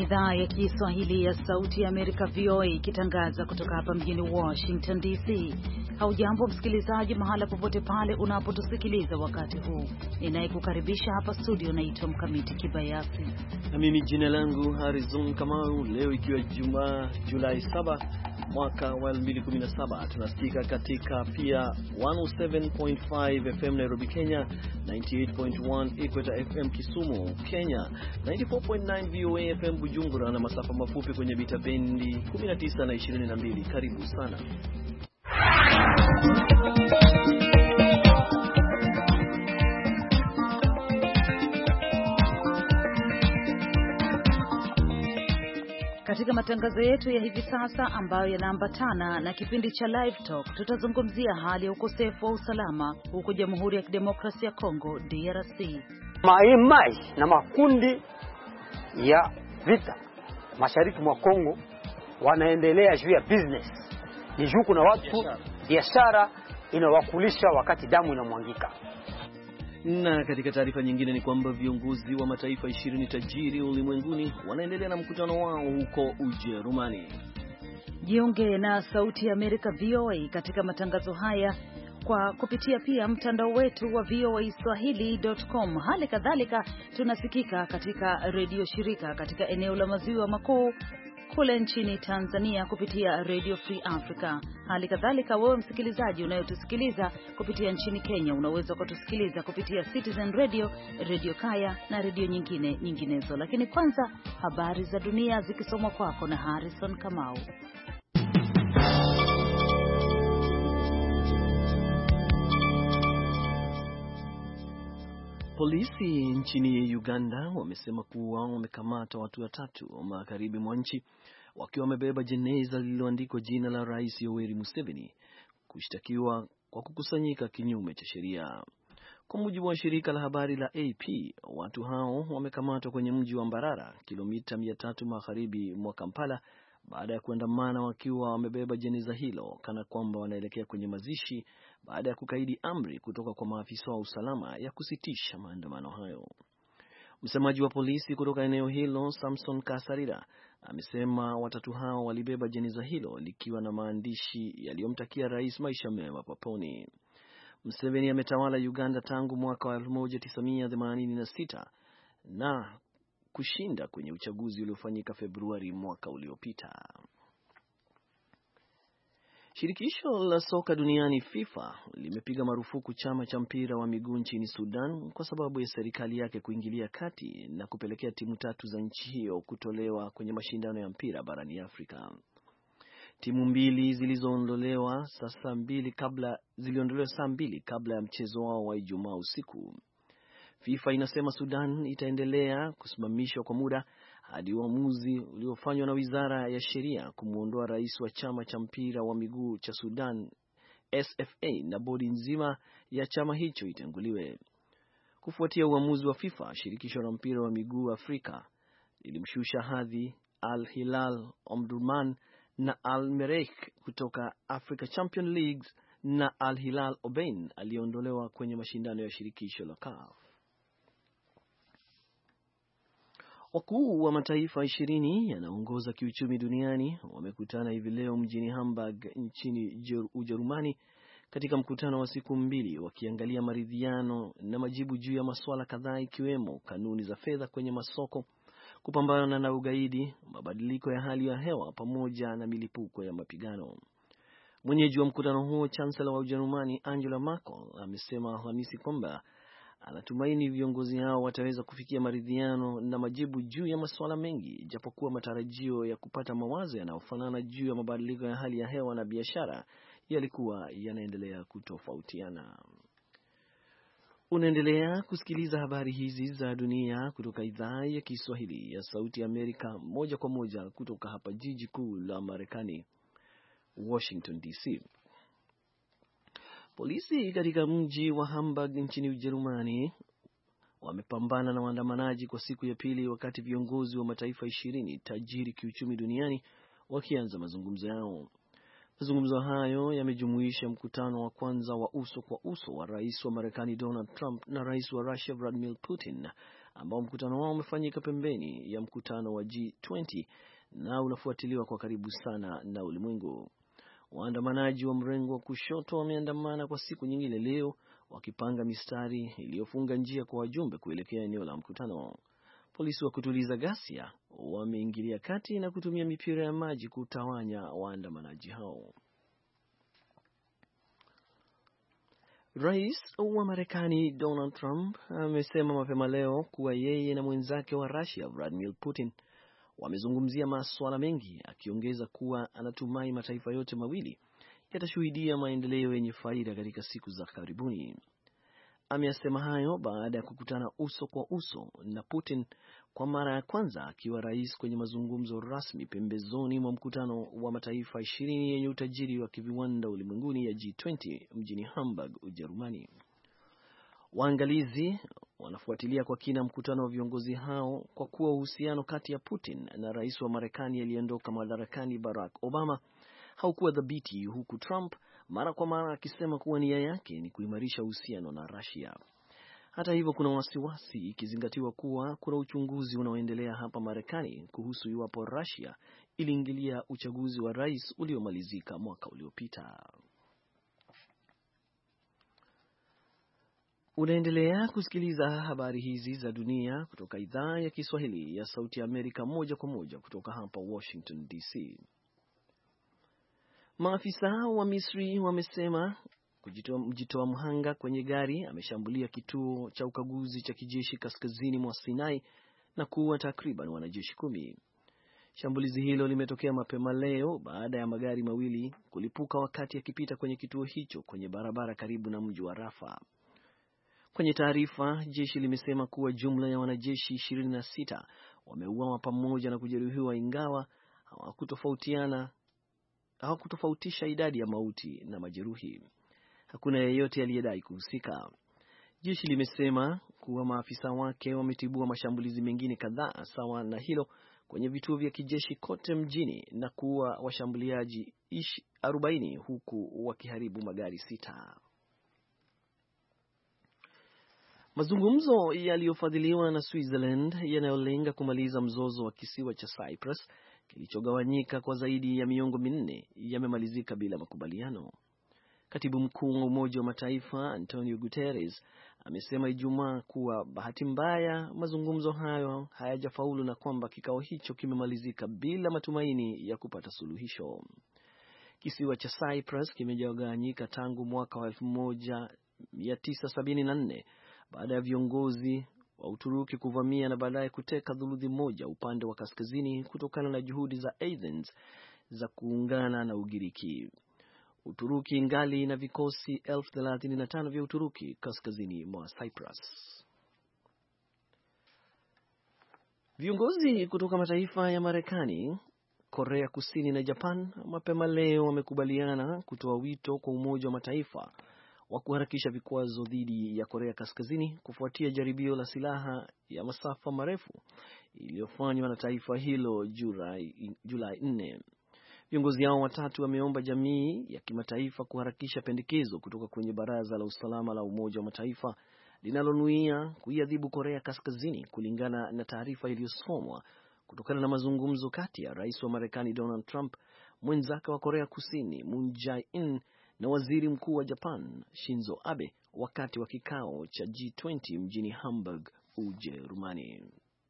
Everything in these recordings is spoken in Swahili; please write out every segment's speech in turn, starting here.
idhaa ya Kiswahili ya Sauti ya Amerika VOA ikitangaza kutoka hapa mjini Washington DC. Haujambo msikilizaji, mahala popote pale unapotusikiliza wakati huu. Ninayekukaribisha hapa studio naitwa Mkamiti Kibayasi. Na mimi jina langu Harrison Kamau. Leo ikiwa Jumaa Julai 7 mwaka wa 2017, tunasikika katika pia 107.5 FM Nairobi Kenya, 98.1 Equator FM Kisumu Kenya, 94.9 VOA FM Bujumbura na masafa mafupi kwenye mita bendi 19 na 22. Karibu sana. Katika matangazo yetu ya hivi sasa ambayo yanaambatana na kipindi cha Live Talk, tutazungumzia hali ya ukosefu wa usalama huko Jamhuri ya Kidemokrasia ya Kongo DRC. Maimai na makundi ya vita mashariki mwa Kongo wanaendelea juu ya business. Ni juu kuna watu biashara inawakulisha wakati damu inamwangika. Na katika taarifa nyingine ni kwamba viongozi wa mataifa 20 tajiri ulimwenguni wanaendelea na mkutano wao huko Ujerumani. Jiunge na Sauti ya Amerika VOA katika matangazo haya kwa kupitia pia mtandao wetu wa voaswahili.com. Hali kadhalika tunasikika katika redio shirika katika eneo la Maziwa Makuu kule nchini Tanzania kupitia Radio Free Africa. Hali kadhalika wewe msikilizaji unayotusikiliza kupitia nchini Kenya unaweza kutusikiliza kupitia Citizen Radio, Radio Kaya na radio nyinginezo. Lakini kwanza habari za dunia zikisomwa kwako na Harrison Kamau. Polisi nchini Uganda wamesema kuwa wamekamata watu watatu magharibi mwa nchi wakiwa wamebeba jeneza lililoandikwa jina la Rais Yoweri Museveni kushtakiwa kwa kukusanyika kinyume cha sheria. Kwa mujibu wa shirika la habari la AP, watu hao wamekamatwa kwenye mji wa Mbarara, kilomita 300 magharibi mwa Kampala, baada ya kuandamana wakiwa wamebeba jeneza hilo kana kwamba wanaelekea kwenye mazishi baada ya kukaidi amri kutoka kwa maafisa wa usalama ya kusitisha maandamano hayo. Msemaji wa polisi kutoka eneo hilo, Samson Kasarira, amesema watatu hao walibeba jeneza hilo likiwa na maandishi yaliyomtakia rais maisha mema paponi. Museveni ametawala Uganda tangu mwaka wa 1986 na kushinda kwenye uchaguzi uliofanyika Februari mwaka uliopita. Shirikisho la soka duniani FIFA limepiga marufuku chama cha mpira wa miguu nchini Sudan kwa sababu ya serikali yake kuingilia kati na kupelekea timu tatu za nchi hiyo kutolewa kwenye mashindano ya mpira barani Afrika. Timu mbili ziliondolewa saa mbili kabla ya mchezo wao wa Ijumaa usiku. FIFA inasema Sudan itaendelea kusimamishwa kwa muda hadi uamuzi uliofanywa na Wizara ya Sheria kumuondoa rais wa chama cha mpira wa miguu cha Sudan SFA na bodi nzima ya chama hicho itenguliwe. Kufuatia uamuzi wa FIFA, shirikisho la mpira wa miguu Afrika lilimshusha hadhi Al Hilal Omdurman na Al Merreikh kutoka Africa Champions League na Al Hilal Obein aliondolewa kwenye mashindano ya shirikisho la CAF. Wakuu wa mataifa 20 yanaongoza kiuchumi duniani wamekutana hivi leo mjini Hamburg nchini Ujerumani katika mkutano wa siku mbili wakiangalia maridhiano na majibu juu ya masuala kadhaa ikiwemo kanuni za fedha kwenye masoko, kupambana na ugaidi, mabadiliko ya hali ya hewa pamoja na milipuko ya mapigano. Mwenyeji wa mkutano huo, Chancellor wa Ujerumani Angela Merkel, amesema Alhamisi kwamba anatumaini viongozi hao wataweza kufikia maridhiano na majibu juu ya masuala mengi, japokuwa matarajio ya kupata mawazo yanayofanana juu ya mabadiliko ya hali ya hewa na biashara yalikuwa yanaendelea kutofautiana. Unaendelea kusikiliza habari hizi za dunia kutoka idhaa ya Kiswahili ya Sauti ya Amerika moja kwa moja kutoka hapa jiji kuu la Marekani, Washington DC. Polisi katika mji wa Hamburg nchini Ujerumani wamepambana na waandamanaji kwa siku ya pili wakati viongozi wa mataifa 20 tajiri kiuchumi duniani wakianza mazungumzo yao. Mazungumzo hayo yamejumuisha mkutano wa kwanza wa uso kwa uso wa rais wa Marekani Donald Trump na rais wa Russia Vladimir Putin ambao mkutano wao umefanyika pembeni ya mkutano wa G20 na unafuatiliwa kwa karibu sana na ulimwengu. Waandamanaji wa mrengo wa kushoto wameandamana kwa siku nyingine leo, wakipanga mistari iliyofunga njia kwa wajumbe kuelekea eneo la mkutano. Polisi wa kutuliza ghasia wameingilia kati na kutumia mipira ya maji kutawanya waandamanaji hao. Rais wa Marekani Donald Trump amesema mapema leo kuwa yeye na mwenzake wa Russia Vladimir Putin wamezungumzia masuala mengi, akiongeza kuwa anatumai mataifa yote mawili yatashuhudia maendeleo yenye faida katika siku za karibuni. Ameyasema hayo baada ya kukutana uso kwa uso na Putin kwa mara ya kwanza akiwa rais kwenye mazungumzo rasmi pembezoni mwa mkutano wa mataifa 20 yenye utajiri wa kiviwanda ulimwenguni ya G20 mjini Hamburg, Ujerumani. Waangalizi wanafuatilia kwa kina mkutano wa viongozi hao kwa kuwa uhusiano kati ya Putin na rais wa Marekani aliyeondoka madarakani Barack Obama haukuwa dhabiti, huku Trump mara kwa mara akisema kuwa nia yake ni kuimarisha uhusiano na Russia. Hata hivyo, kuna wasiwasi ikizingatiwa kuwa kuna uchunguzi unaoendelea hapa Marekani kuhusu iwapo Russia iliingilia uchaguzi wa rais uliomalizika mwaka uliopita. Unaendelea kusikiliza habari hizi za dunia kutoka idhaa ya Kiswahili ya Sauti ya Amerika moja kwa moja kutoka hapa Washington DC. Maafisa wa Misri wamesema mjitoa mhanga kwenye gari ameshambulia kituo cha ukaguzi cha kijeshi kaskazini mwa Sinai na kuua takriban wanajeshi 10. Shambulizi hilo limetokea mapema leo baada ya magari mawili kulipuka wakati yakipita kwenye kituo hicho kwenye barabara karibu na mji wa Rafa. Kwenye taarifa, jeshi limesema kuwa jumla ya wanajeshi 26 wameuawa pamoja na kujeruhiwa, ingawa hawakutofautisha idadi ya mauti na majeruhi. Hakuna yeyote aliyedai kuhusika. Jeshi limesema kuwa maafisa wake wametibua mashambulizi mengine kadhaa sawa na hilo kwenye vituo vya kijeshi kote mjini na kuua washambuliaji 40 huku wakiharibu magari 6. Mazungumzo yaliyofadhiliwa na Switzerland yanayolenga kumaliza mzozo wa kisiwa cha Cyprus kilichogawanyika kwa zaidi ya miongo 4 yamemalizika bila makubaliano. Katibu mkuu wa Umoja wa Mataifa Antonio Guterres amesema Ijumaa kuwa bahati mbaya mazungumzo hayo hayajafaulu na kwamba kikao hicho kimemalizika bila matumaini ya kupata suluhisho. Kisiwa cha Cyprus kimegawanyika tangu mwaka wa 1974 baada ya viongozi wa Uturuki kuvamia na baadaye kuteka thuluthi moja upande wa kaskazini kutokana na juhudi za Athens za kuungana na Ugiriki. Uturuki ingali na vikosi 35,000 vya Uturuki kaskazini mwa Cyprus. Viongozi kutoka mataifa ya Marekani, Korea Kusini na Japan mapema leo wamekubaliana kutoa wito kwa Umoja wa Mataifa wa kuharakisha vikwazo dhidi ya Korea Kaskazini kufuatia jaribio la silaha ya masafa marefu iliyofanywa na taifa hilo Julai 4. Viongozi hao watatu wameomba jamii ya kimataifa kuharakisha pendekezo kutoka kwenye Baraza la Usalama la Umoja wa Mataifa linalonuia kuiadhibu Korea Kaskazini kulingana na taarifa iliyosomwa kutokana na mazungumzo kati ya Rais wa Marekani Donald Trump, mwenzake wa Korea Kusini Moon Jae-in na Waziri Mkuu wa Japan Shinzo Abe wakati wa kikao cha G20 mjini Hamburg, Ujerumani.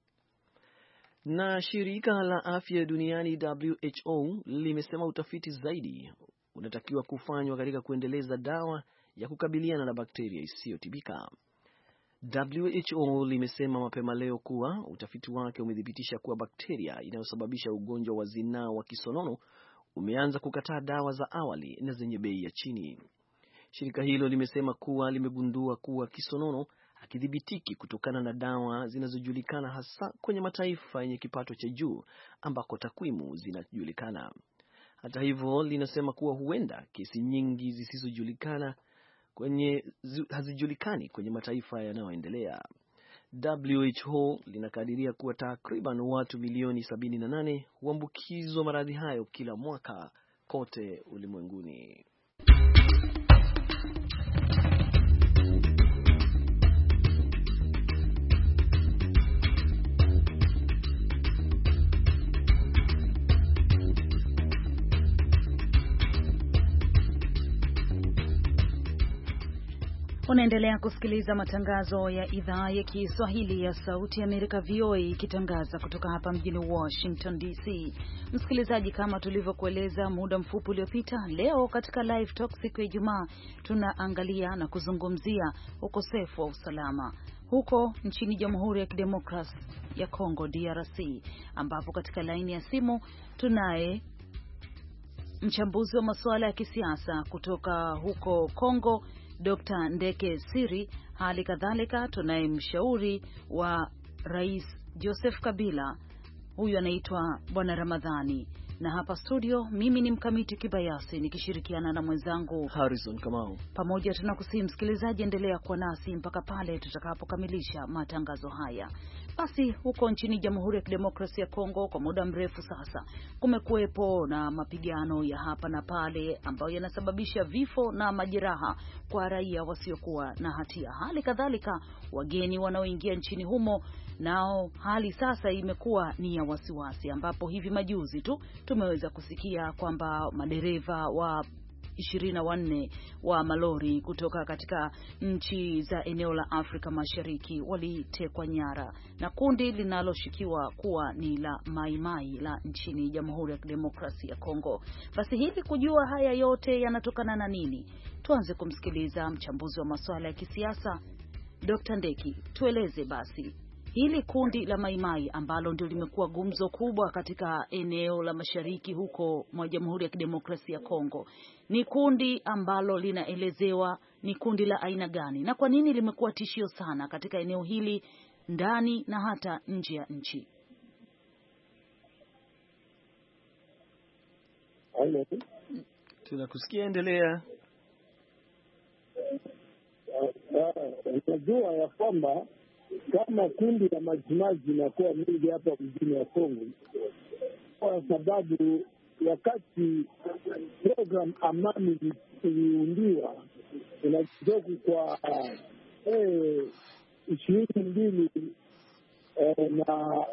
Na shirika la afya duniani WHO limesema utafiti zaidi unatakiwa kufanywa katika kuendeleza dawa ya kukabiliana na bakteria isiyotibika. WHO limesema mapema leo kuwa utafiti wake umethibitisha kuwa bakteria inayosababisha ugonjwa wa zinaa wa kisonono umeanza kukataa dawa za awali na zenye bei ya chini. Shirika hilo limesema kuwa limegundua kuwa kisonono hakidhibitiki kutokana na dawa zinazojulikana, hasa kwenye mataifa yenye kipato cha juu ambako takwimu zinajulikana. Hata hivyo, linasema kuwa huenda kesi nyingi hazijulikani kwenye mataifa yanayoendelea. WHO linakadiria kuwa takriban watu milioni 78 huambukizwa maradhi hayo kila mwaka kote ulimwenguni. Unaendelea kusikiliza matangazo ya idhaa ya Kiswahili ya Sauti ya Amerika VOA ikitangaza kutoka hapa mjini Washington DC. Msikilizaji, kama tulivyokueleza muda mfupi uliopita, leo katika Live Talk siku ya Ijumaa tunaangalia na kuzungumzia ukosefu wa usalama huko nchini Jamhuri ya Kidemokrasia ya Kongo DRC, ambapo katika laini ya simu tunaye mchambuzi wa masuala ya kisiasa kutoka huko Kongo, Dr. Ndeke Siri. Hali kadhalika tunaye mshauri wa Rais Joseph Kabila, huyu anaitwa Bwana Ramadhani, na hapa studio mimi ni Mkamiti Kibayasi nikishirikiana na mwenzangu Harrison Kamau. Pamoja tunakusihi msikilizaji, endelea kuwa nasi mpaka pale tutakapokamilisha matangazo haya. Basi huko nchini Jamhuri ya Kidemokrasia ya Kongo kwa muda mrefu sasa kumekuwepo na mapigano ya hapa na pale ambayo yanasababisha vifo na majeraha kwa raia wasiokuwa na hatia. Hali kadhalika wageni wanaoingia nchini humo nao hali sasa imekuwa ni ya wasiwasi, ambapo hivi majuzi tu tumeweza kusikia kwamba madereva wa 24 wa malori kutoka katika nchi za eneo la Afrika Mashariki walitekwa nyara na kundi linaloshikiwa kuwa ni la Mai Mai la nchini Jamhuri ya Kidemokrasia ya Kongo. Basi hivi kujua haya yote yanatokana na nini, tuanze kumsikiliza mchambuzi wa masuala ya kisiasa Dr. Ndeki. Tueleze basi hili kundi la Mai Mai ambalo ndio limekuwa gumzo kubwa katika eneo la mashariki huko mwa Jamhuri ya Kidemokrasia ya Kongo. Ni kundi ambalo linaelezewa ni kundi la aina gani na kwa nini limekuwa tishio sana katika eneo hili ndani na hata nje ya nchi? Tunakusikia, endelea. Unajua ya kwamba kama kundi la majimaji inakuwa mingi hapa mjini wa Kongo, kwa sababu wakati program amani iliundiwa inajoku kwa 22 na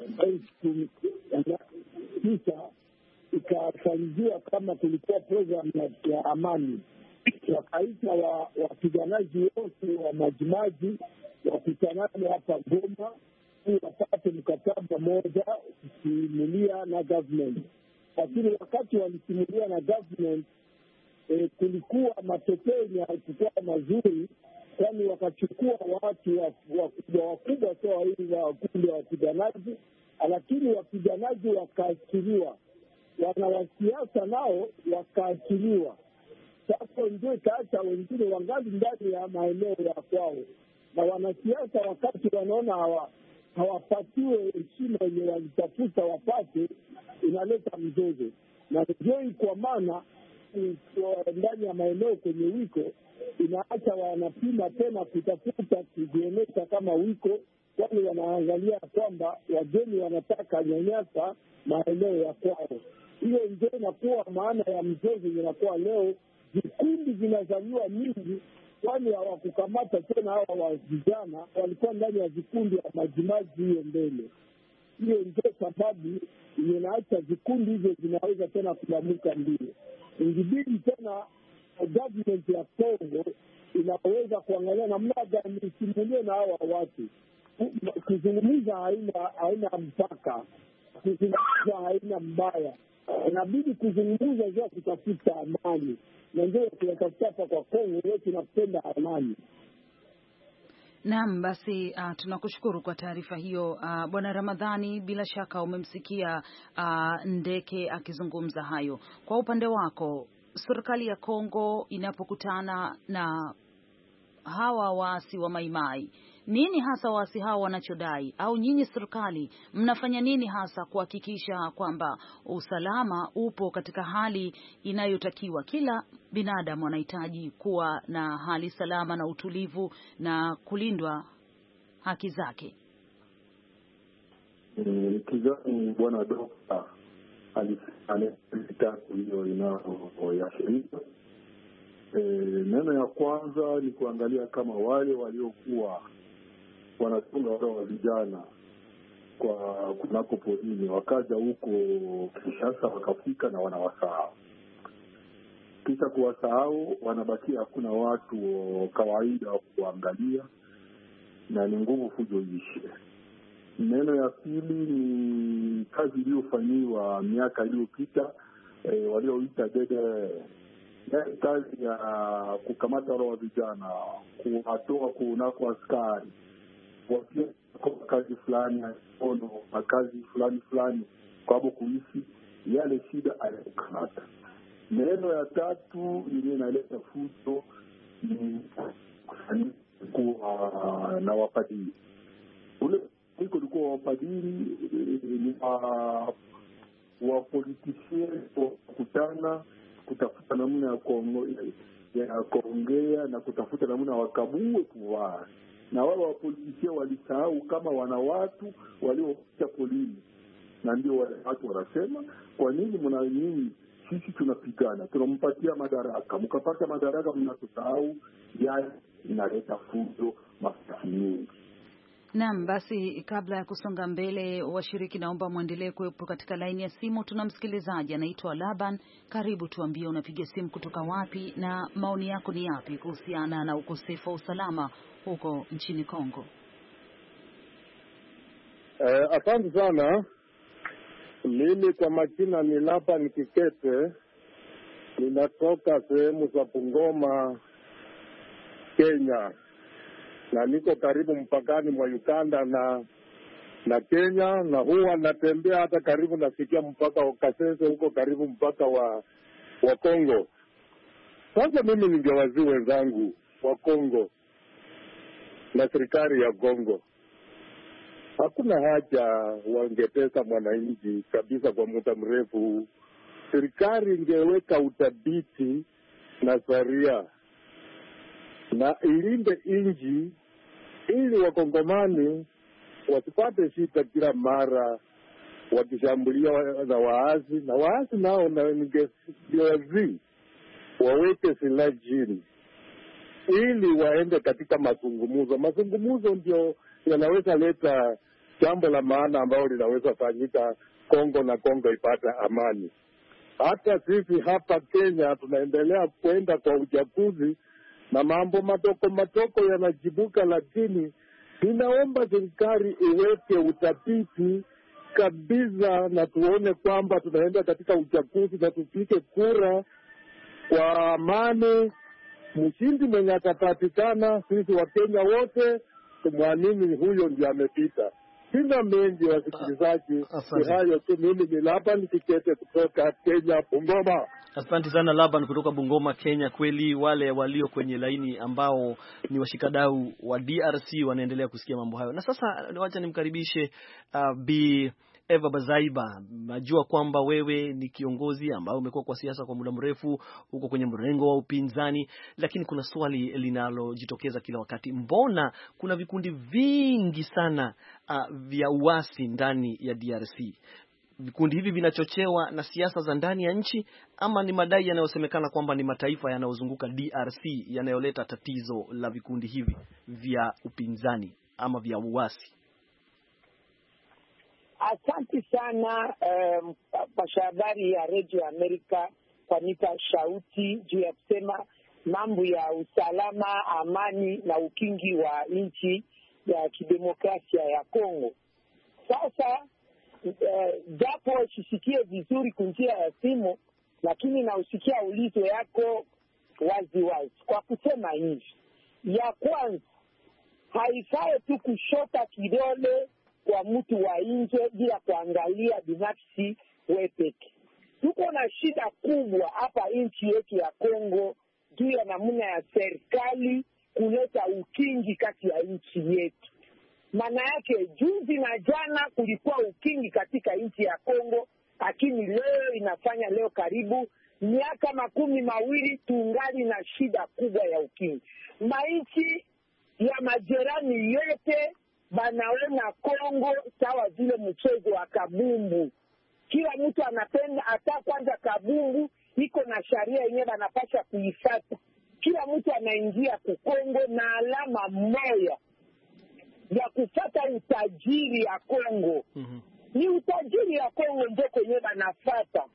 9 ikafanyiwa kama kulikuwa program ya amani, wakaita wapiganaji wote wa majimaji wakutanane hapa Goma ili wapate mkataba moja kusimulia na government. Lakini wakati walisimulia na government kulikuwa matokeo yalikuwa mazuri, kwani wakachukua watu wakubwa sawa hivi wa kundi wa wapiganaji, lakini wapiganaji wakaachiliwa, wana wasiasa nao wakaachiliwa. Sasa ndio ikaacha wengine wangali ndani ya maeneo ya kwao, na wanasiasa wakati wanaona hawapatiwe heshima yenye walitafuta wapate, inaleta mzozo. Na ndio kwa maana ndani ya maeneo kwenye wiko inaacha wanapima tena kutafuta kujionyesha kama wiko, kwani wanaangalia kwamba wageni wanataka nyanyasa maeneo ya kwao. Hiyo ndio inakuwa maana ya mzozo. Inakuwa leo vikundi vinazaliwa mingi, kwani hawakukamata tena hawa wa vijana walikuwa ndani ya vikundi ya majimaji hiyo mbele. Hiyo ndio sababu inaacha vikundi hivyo vinaweza tena kulamuka mbio. Ingibidi tena government ya Kongo inaweza kuangalia namna gani isimulie na hawa watu. Kuzungumza haina mpaka, kuzungumza haina mbaya. Inabidi kuzungumza juu ya kutafuta amani, na ndio tunatafuta hapa kwa Kongo. Wewe tunapenda amani. Naam, basi tunakushukuru kwa taarifa hiyo Bwana Ramadhani. Bila shaka umemsikia Ndeke akizungumza hayo. Kwa upande wako, serikali ya Kongo inapokutana na hawa waasi wa Mai Mai, nini hasa waasi hao wanachodai, au nyinyi serikali mnafanya nini hasa kuhakikisha kwamba usalama upo katika hali inayotakiwa? Kila binadamu anahitaji kuwa na hali salama na utulivu na kulindwa haki zake. Kizani Bwana Dokta alisema hiyo inayoyashirika. Neno ya kwanza ni kuangalia kama wale waliokuwa wanatunga wale wa vijana kwa kunako polini wakaja huko Kinshasa wakafika na wanawasahau. kisha kuwasahau, wanabakia hakuna watu kawaida wa kuangalia, na ni ngumu fujo ishe. Neno ya pili ni kazi iliyofanyiwa miaka iliyopita, walioita dede, kazi ya kukamata wale wa vijana, kuwatoa kunako askari, wapia kwa kazi fulani ono, kazi fulani kwa sababu kuishi yale shida aliyokamata. Neno ya tatu ile inaleta fujo ni kuwa na wapadiri. Ule kulikuwa wapadiri ni wa politician kukutana kutafuta namna ya kuongea na kutafuta namna wakabue pouvoir. Na wale wa politician walisahau kama wana watu waliopita polini, na ndio wale watu wanasema, kwa nini mnaamini sisi tunapigana, tunampatia madaraka, mkapata madaraka mnatusahau? Yale inaleta fujo mafasi mingi. Naam, basi kabla ya kusonga mbele, washiriki naomba muendelee kuwepo katika laini ya simu. Tuna msikilizaji anaitwa Laban. Karibu, tuambie unapiga simu kutoka wapi na maoni yako ni yapi kuhusiana na ukosefu wa usalama huko nchini Kongo. Asante sana. Mimi kwa majina ni Laban Kikete, ninatoka sehemu za Bungoma, Kenya, na niko karibu mpakani mwa Uganda na Kenya, na huwa natembea hata karibu nafikia mpaka wa Kasese, huko karibu mpaka wa Kongo. Sasa mimi ningewazii wenzangu wa Kongo na serikali ya Kongo, hakuna haja wangetesa mwananchi kabisa kwa muda mrefu. Serikali ingeweka udhibiti na sheria na ilinde nchi, ili wakongomani wasipate shida kila mara wakishambulia na waasi. Na waasi nao ningewazii waweke silaha chini ili waende katika mazungumzo. Mazungumzo ndio yanaweza leta jambo la maana ambalo linaweza fanyika Kongo na Kongo ipata amani. Hata sisi hapa Kenya tunaendelea kwenda kwa uchaguzi na mambo matoko yanajibuka, lakini ninaomba serikali iweke udhibiti kabisa na tuone kwamba tunaenda katika uchaguzi na tupige kura kwa amani. Mshindi mwenye atapatikana, sisi wa Kenya wote tumwamini huyo ndiye amepita. Sina mengi wasikilizaji, hayo tu. Mimi ni Laban Kikete kutoka Kenya, Bungoma. Asante sana Laban kutoka Bungoma, Kenya. Kweli wale walio kwenye laini ambao ni washikadau wa DRC wanaendelea kusikia mambo hayo. Na sasa wacha nimkaribishe Bi Eva Bazaiba. Najua kwamba wewe ni kiongozi ambao umekuwa kwa siasa kwa muda mrefu, uko kwenye mrengo wa upinzani, lakini kuna swali linalojitokeza kila wakati. Mbona kuna vikundi vingi sana vya uasi ndani ya DRC? Vikundi hivi vinachochewa na siasa za ndani ya nchi, ama ni madai yanayosemekana kwamba ni mataifa yanayozunguka DRC yanayoleta tatizo la vikundi hivi vya upinzani ama vya uasi? Asante sana pasha habari ya Radio America kwa nipa sauti juu ya kusema mambo ya usalama, amani na ukingi wa nchi ya kidemokrasia ya Kongo. Sasa japo sisikie vizuri kunjia ya simu, lakini na usikia ulizo yako wazi wazi kwa kusema hivi. Ya kwanza, haifai tu kushota kidole kwa mtu wa nje bila kuangalia binafsi wepeke. Tuko na shida kubwa hapa nchi yetu ya Kongo juu ya namna ya serikali kuleta ukingi kati ya nchi yetu. Maana yake juzi na jana kulikuwa ukingi katika nchi ya Kongo, lakini leo inafanya leo karibu miaka 20 tungali na shida kubwa ya ukingi. Mainchi ya majirani yote banaona Kongo sawa vile mchezo wa kabumbu. Kila mtu anapenda hata kwanza kabumbu iko na sharia yenyewe banapaswa kuifuata. Kila mtu anaingia ku Kongo na alama moja ya kufuata utajiri ya Kongo. Ni utajiri ya Kongo ndio kwenye banafuata.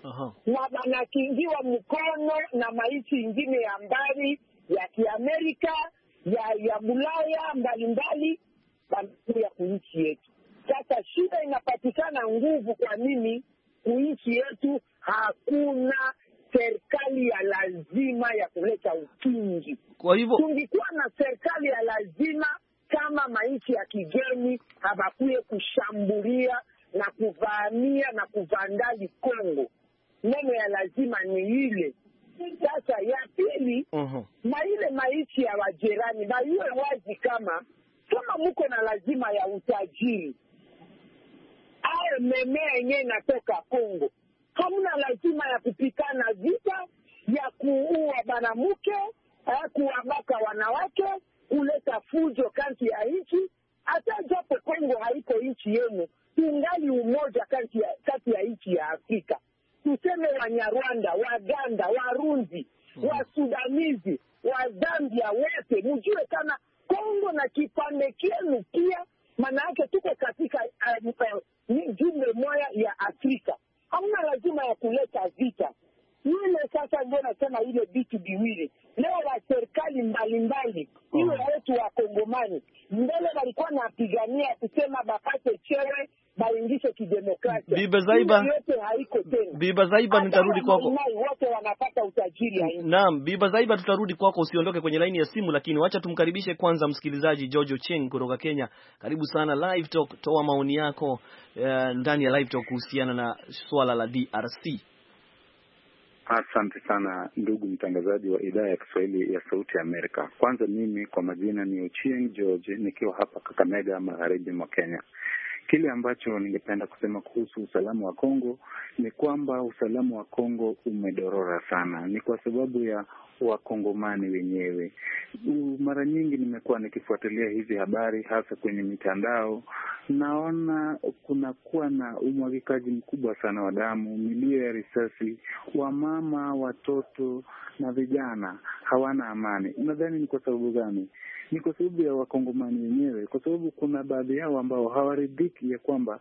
na wanakingiwa mkono na maiti ingine ya mbali ya Kiamerika ya Bulaya mbalimbali ya kuishi yetu. Sasa shida inapatikana nguvu. Kwa nini kuishi yetu hakuna serikali ya lazima ya kuleta ukingi? Kwa hivyo tungikuwa na serikali ya lazima kama maisha ya kigeni habakuye kushambulia na kuvamia na kuvandali Kongo. Neno ya lazima ni ile. Sasa ya pili, na ile maisha ya wajirani na iwe wazi kama muko na lazima ya utajiri au memea yenyewe inatoka Kongo, hamuna lazima ya kupikana vita, ya kuua banamuke, kuwabaka wanawake, kuleta fujo kati ya nchi. Hata japo Kongo haiko nchi yenu, tungali umoja kati ya nchi ya Afrika. Tuseme Wanyarwanda, Waganda, Warundi, Wasudanizi, Wazambia wote, mjue kana Kongo na kipande kenu pia, maana yake tuko katika jumbe moja ya Afrika. Hamna lazima ya kuleta vita. Ile sasa ndio nasema ile vitu viwili. Leo wa serikali mbalimbali, iwe wetu wa Kongomani, mbele walikuwa napigania kusema bapate chewe, baingishe kidemokrasia. Biba Zaiba nitarudi kwako. Wote wanapata utajiri ya nchi. Naam, Biba Zaiba tutarudi kwako, usiondoke kwenye laini ya simu, lakini wacha tumkaribishe kwanza msikilizaji Jojo Cheng kutoka Kenya. Karibu sana Live Talk, toa maoni yako ndani ya Live Talk kuhusiana na swala la DRC. Asante sana ndugu mtangazaji wa idhaa ya Kiswahili ya Sauti ya Amerika. Kwanza mimi kwa majina ni Ochieng George, nikiwa hapa Kakamega, magharibi mwa Kenya. Kile ambacho ningependa kusema kuhusu usalama wa Kongo ni kwamba usalama wa Kongo umedorora sana. Ni kwa sababu ya Wakongomani wenyewe. Mara nyingi nimekuwa nikifuatilia hizi habari hasa kwenye mitandao. Naona kunakuwa na umwagikaji mkubwa sana wa damu, milio ya risasi, wamama, watoto na vijana hawana amani. Unadhani ni kwa sababu gani? Ni kwa sababu ya Wakongomani wenyewe, kwa sababu kuna baadhi yao ambao hawaridhiki ya kwamba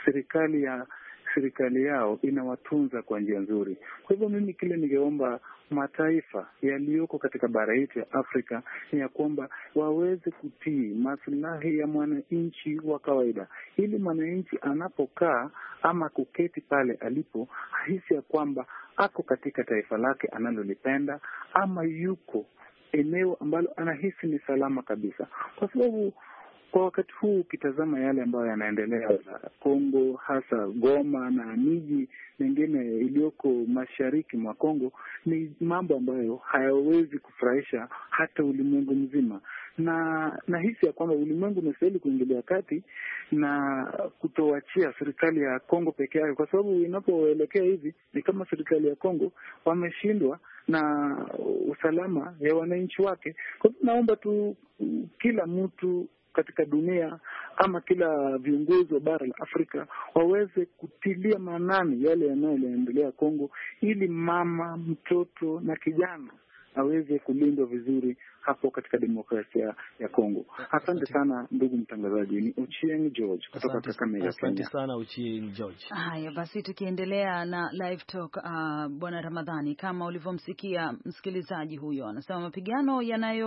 serikali yao inawatunza kwa njia nzuri. Kwa hivyo mimi kile ningeomba mataifa yaliyoko katika bara yetu ya Afrika ni ya kwamba waweze kutii maslahi ya mwananchi wa kawaida, ili mwananchi anapokaa ama kuketi pale alipo ahisi ya kwamba ako katika taifa lake analolipenda, ama yuko eneo ambalo anahisi ni salama kabisa. Kwa sababu kwa wakati huu ukitazama yale ambayo yanaendelea Kongo, hasa Goma na miji mingine iliyoko mashariki mwa Kongo, ni mambo ambayo hayawezi kufurahisha hata ulimwengu mzima. Na hisi ya kwamba ulimwengu unastahili kuingilia kati na kutoachia serikali ya Kongo peke yake, kwa sababu inapoelekea hivi ni kama serikali ya Kongo wameshindwa na usalama ya wananchi wake. Kwa hivyo naomba tu kila mtu katika dunia ama kila viongozi wa bara la Afrika waweze kutilia maanani yale yanayoendelea Kongo, ili mama, mtoto na kijana aweze kulindwa vizuri hapo katika demokrasia ya Kongo. Asante sana ndugu mtangazaji. Ni Ochieng George kutoka Kakamega. Asante sana Ochieng George. Haya basi, tukiendelea na Live Talk, Bwana Ramadhani, kama ulivyomsikia msikilizaji huyo, anasema mapigano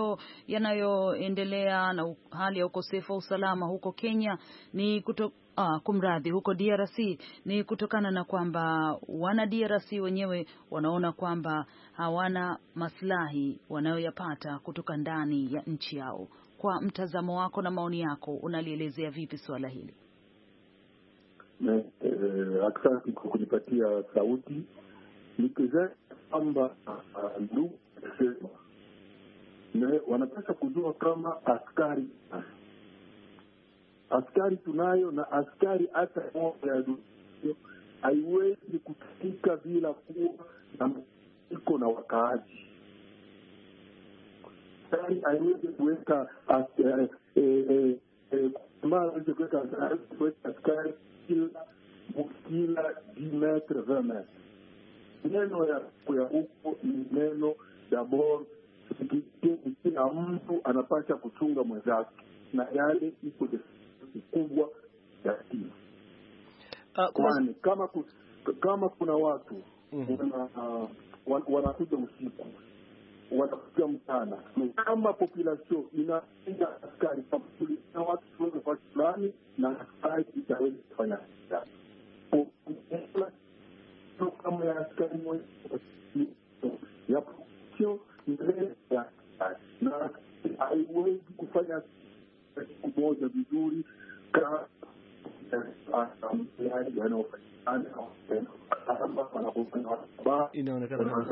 yanayoendelea na hali ya ukosefu wa usalama huko Kenya ni kumradhi, huko DRC ni kutokana na kwamba wana DRC wenyewe wanaona kwamba hawana maslahi wanayoyapata kutoka ndani ya nchi yao. Kwa mtazamo wako na maoni yako, unalielezea vipi swala hili? Asante kwa kunipatia sauti. Nikizaa kwamba ndugu sema wanataka kujua kama askari tunayo, na askari hata moja ya dunia haiwezi kutumika bila kuwa na mpiko na wakaaji. Askari haiwezi kuweka askari kila 10 metre 20 metre. Neno ya huko ni neno dabord, kila mtu anapasha kuchunga mwenzake, na yale iko kubwa ya timu. Kwani kama kuna watu wanakuja usiku, wanakuja mchana. Kama population inaenda askari na watu kwa fulani na askari itaweza kufanya kazi kama ya askari mmoja ya population mbele ya na haiwezi kufanya kitu moja vizuri kama inaonekana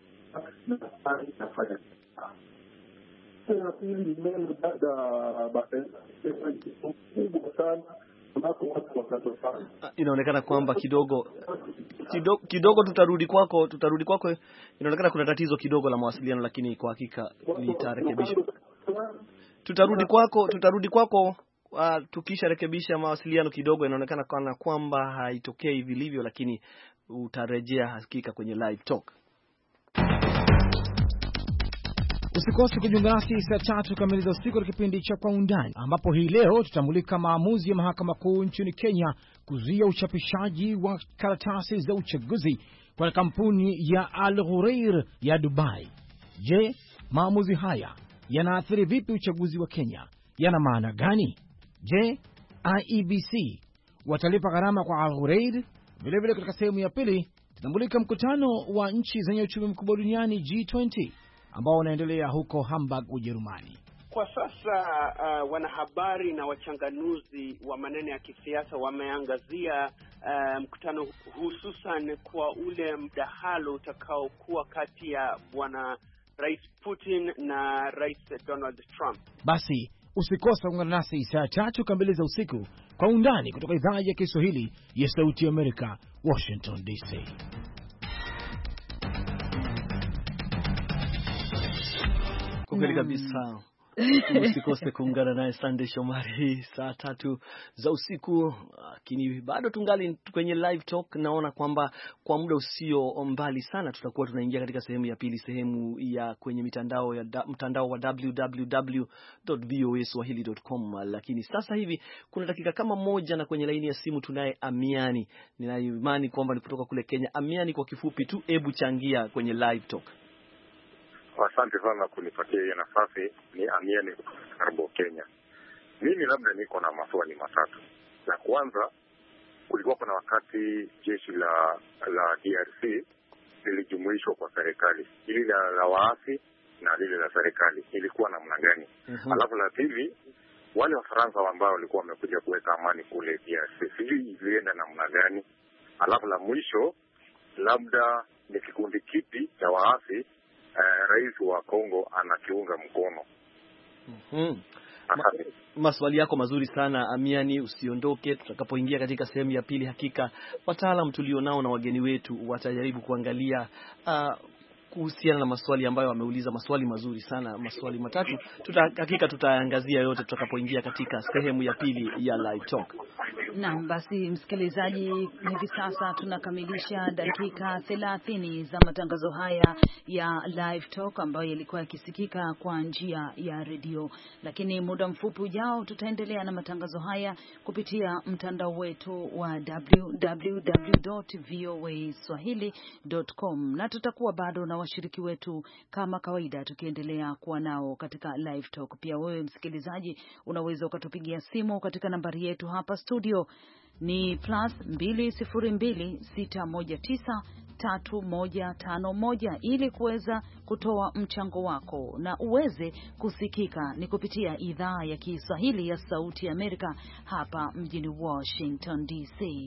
inaonekana kwamba kidogo tutarudi kwako. Inaonekana kuna tatizo kidogo la mawasiliano, lakini kwa hakika litarekebishwa. Tutarudi kwako tukisha rekebisha mawasiliano kidogo. Inaonekana kana kwamba haitokei vilivyo, lakini utarejea hakika kwenye live talk. Usikose kujiunga nasi saa 3 kamili za usiku na kipindi cha Kwa Undani, ambapo hii leo tutamulika maamuzi ya mahakama kuu nchini Kenya kuzuia uchapishaji wa karatasi za uchaguzi kwa kampuni ya Al Ghurair ya Dubai. Je, maamuzi haya yanaathiri vipi uchaguzi wa Kenya? Yana maana gani? Je, IEBC watalipa gharama kwa Al Ghurair? Vilevile katika sehemu ya pili tunamulika mkutano wa nchi zenye uchumi mkubwa duniani G20 ambao unaendelea huko Hamburg, Ujerumani. Kwa sasa wanahabari na wachanganuzi wa maneno ya kisiasa wameangazia mkutano hususan kwa ule mdahalo utakaokuwa kati ya bwana Rais Putin na Rais Donald Trump. Basi usikose kuungana nasi saa 3 kamili za usiku Kwa Undani kutoka idhaa ya Kiswahili ya Sauti ya Amerika, Washington DC. Kweli kabisa. Usikose kuungana naye Sunday Shomari saa 3 za usiku. Lakini bado tungali kwenye live talk. Naona kwamba kwa muda usio mbali sana tutakuwa tunaingia katika sehemu ya pili, sehemu ya kwenye mtandao wa www.voaswahili.com. Lakini sasa hivi kuna dakika kama moja na kwenye laini ya simu tunaye Amiani. Nina imani kwamba ni kutoka kule Kenya. Amiani, kwa kifupi tu, hebu changia kwenye live talk. Asante sana kunipatia hiyo nafasi. Ni Amiani kutoka Karbo, Kenya. Mimi labda niko na maswali matatu. La kwanza, kulikuwa kuna wakati jeshi la DRC lilijumuishwa kwa serikali. Ili la waasi na lile la serikali ilikuwa namna gani? Alafu la pili, wale Wafaransa ambao walikuwa wamekuja kuweka amani kule DRC, sijui ilienda namna gani? Alafu la mwisho, labda ni kikundi kipi cha waasi rais wa Kongo anakiunga mkono? Maswali yako mazuri sana Amiani, usiondoke. Tutakapoingia katika sehemu ya pili, hakika wataalamu tulionao na wageni wetu watajaribu kuangalia kuhusiana na maswali ambayo wameuliza. Maswali mazuri sana, maswali matatu. Hakika tutaangazia yote tutakapoingia katika sehemu ya pili ya live talk. Naam, basi msikilizaji, hivi sasa tunakamilisha dakika 30 za matangazo haya ya live talk ambayo yalikuwa yakisikika kwa njia ya redio, lakini muda mfupi ujao tutaendelea na matangazo haya kupitia mtandao wetu wa www.voaswahili.com, na tutakuwa bado na washiriki wetu kama kawaida tukiendelea kuwa nao katika live talk. Pia wewe msikilizaji unaweza ukatupigia simu katika nambari yetu hapa studio ni +202619351 ili kuweza kutoa mchango wako na uweze kusikika. Ni kupitia idhaa ya Kiswahili ya Sauti ya Amerika hapa mjini Washington DC.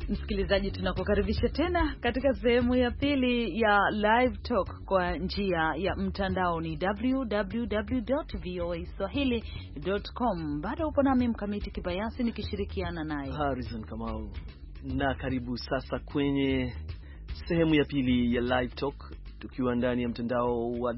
Msikilizaji, tunakukaribisha tena katika sehemu ya pili ya Live Talk kwa njia ya mtandao ni www.voaswahili.com. Bado upo nami Mkamiti Kibayasi nikishirikiana naye Harrison Kamau. Na karibu sasa kwenye sehemu ya pili ya Live Talk, tukiwa ndani ya mtandao wa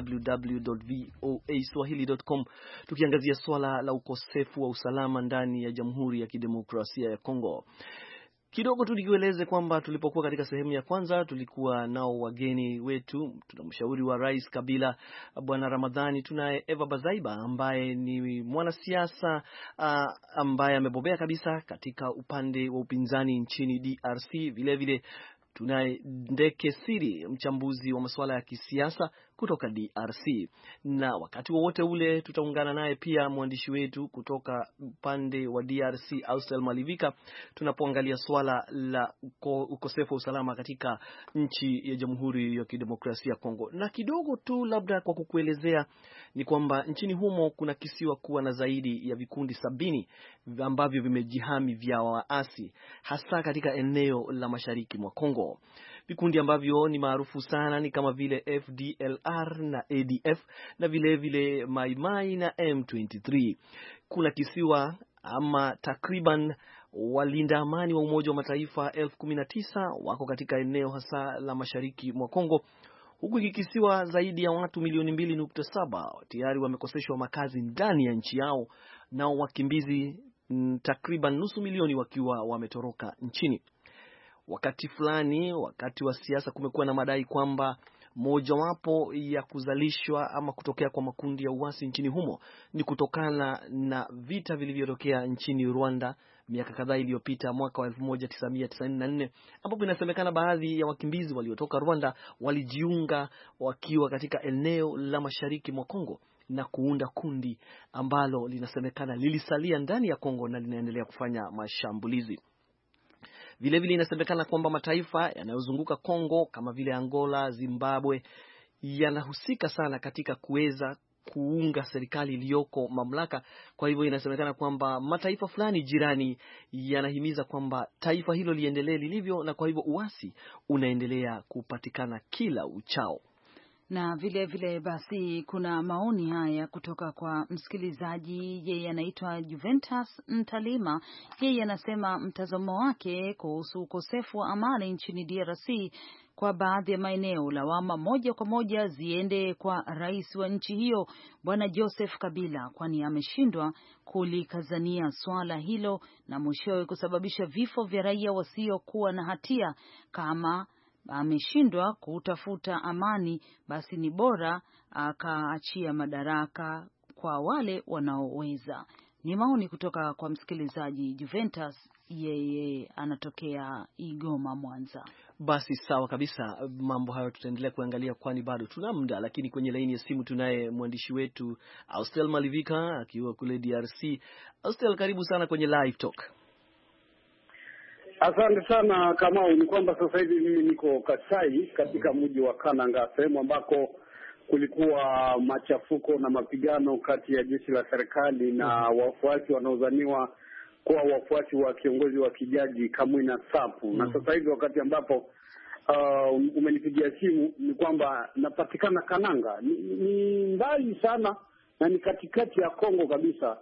www.voaswahili.com, tukiangazia swala la ukosefu wa usalama ndani ya Jamhuri ya Kidemokrasia ya Kongo. Kidogo tulikueleze kwamba tulipokuwa katika sehemu ya kwanza tulikuwa nao wageni wetu. Tuna mshauri wa Rais Kabila Bwana Ramadhani, tunaye Eva Bazaiba ambaye ni mwanasiasa ambaye amebobea kabisa katika upande wa upinzani nchini DRC. Vile vile tunaye Ndeke Siri, mchambuzi wa masuala ya kisiasa kutoka DRC. Na wakati wowote ule tutaungana naye pia mwandishi wetu kutoka upande wa DRC Austel Malivika, tunapoangalia swala la ukosefu wa usalama katika nchi ya Jamhuri ya Kidemokrasia ya Kongo. Na kidogo tu labda kwa kukuelezea ni kwamba nchini humo kuna kisiwa kuwa na zaidi ya vikundi 70 ambavyo vimejihami vya waasi, hasa katika eneo la mashariki mwa Kongo. Vikundi ambavyo ni maarufu sana ni kama vile FDLR na ADF na vile vile Mai Mai na M23. Kuna kisiwa ama takriban walinda amani wa Umoja wa Mataifa 19,000 wako katika eneo hasa la mashariki mwa Kongo, huku kikisiwa zaidi ya watu milioni 2.7 tayari wamekoseshwa makazi ndani ya nchi yao, na wakimbizi takriban nusu milioni wakiwa wametoroka nchini. Wakati fulani, wakati wa siasa, kumekuwa na madai kwamba mojawapo ya kuzalishwa ama kutokea kwa makundi ya uasi nchini humo ni kutokana na vita vilivyotokea nchini Rwanda miaka kadhaa iliyopita, mwaka wa 1994, ambapo inasemekana baadhi ya wakimbizi waliotoka Rwanda walijiunga wakiwa katika eneo la mashariki mwa Kongo na kuunda kundi ambalo linasemekana lilisalia ndani ya Kongo na linaendelea kufanya mashambulizi. Vile vile inasemekana kwamba mataifa yanayozunguka Kongo kama vile Angola, Zimbabwe yanahusika sana katika kuweza kuunga serikali iliyoko mamlaka. Kwa hivyo inasemekana kwamba mataifa fulani jirani yanahimiza kwamba taifa hilo liendelee lilivyo, na kwa hivyo uasi unaendelea kupatikana kila uchao. Na vile vile basi kuna maoni haya kutoka kwa msikilizaji, yeye anaitwa Juventus Ntalima. Yeye anasema mtazamo wake kuhusu ukosefu wa amani nchini DRC kwa baadhi ya maeneo, lawama moja kwa moja ziende kwa rais wa nchi hiyo Bwana Joseph Kabila, kwani ameshindwa kulikazania swala hilo na mwishowe kusababisha vifo vya raia wasiokuwa na hatia. Kama ameshindwa kutafuta amani, basi ni bora akaachia madaraka kwa wale wanaoweza. Ni maoni kutoka kwa msikilizaji Juventus, yeye anatokea Igoma, Mwanza. Basi sawa kabisa, mambo hayo tutaendelea kuangalia kwani bado tuna muda, lakini kwenye laini ya simu tunaye mwandishi wetu Austel Malivika akiwa kule DRC. Austel, karibu sana kwenye Live Talk. Asante sana Kamau. Ni kwamba sasa hivi mimi niko Kasai katika mji wa Kananga, sehemu ambako kulikuwa machafuko na mapigano kati ya jeshi la serikali na wafuasi wanaodhaniwa kuwa wafuasi wa kiongozi wa kijaji Kamwina Nsapu. Na sasa hivi wakati ambapo umenipigia simu ni kwamba napatikana Kananga, ni mbali sana na ni katikati ya Kongo kabisa.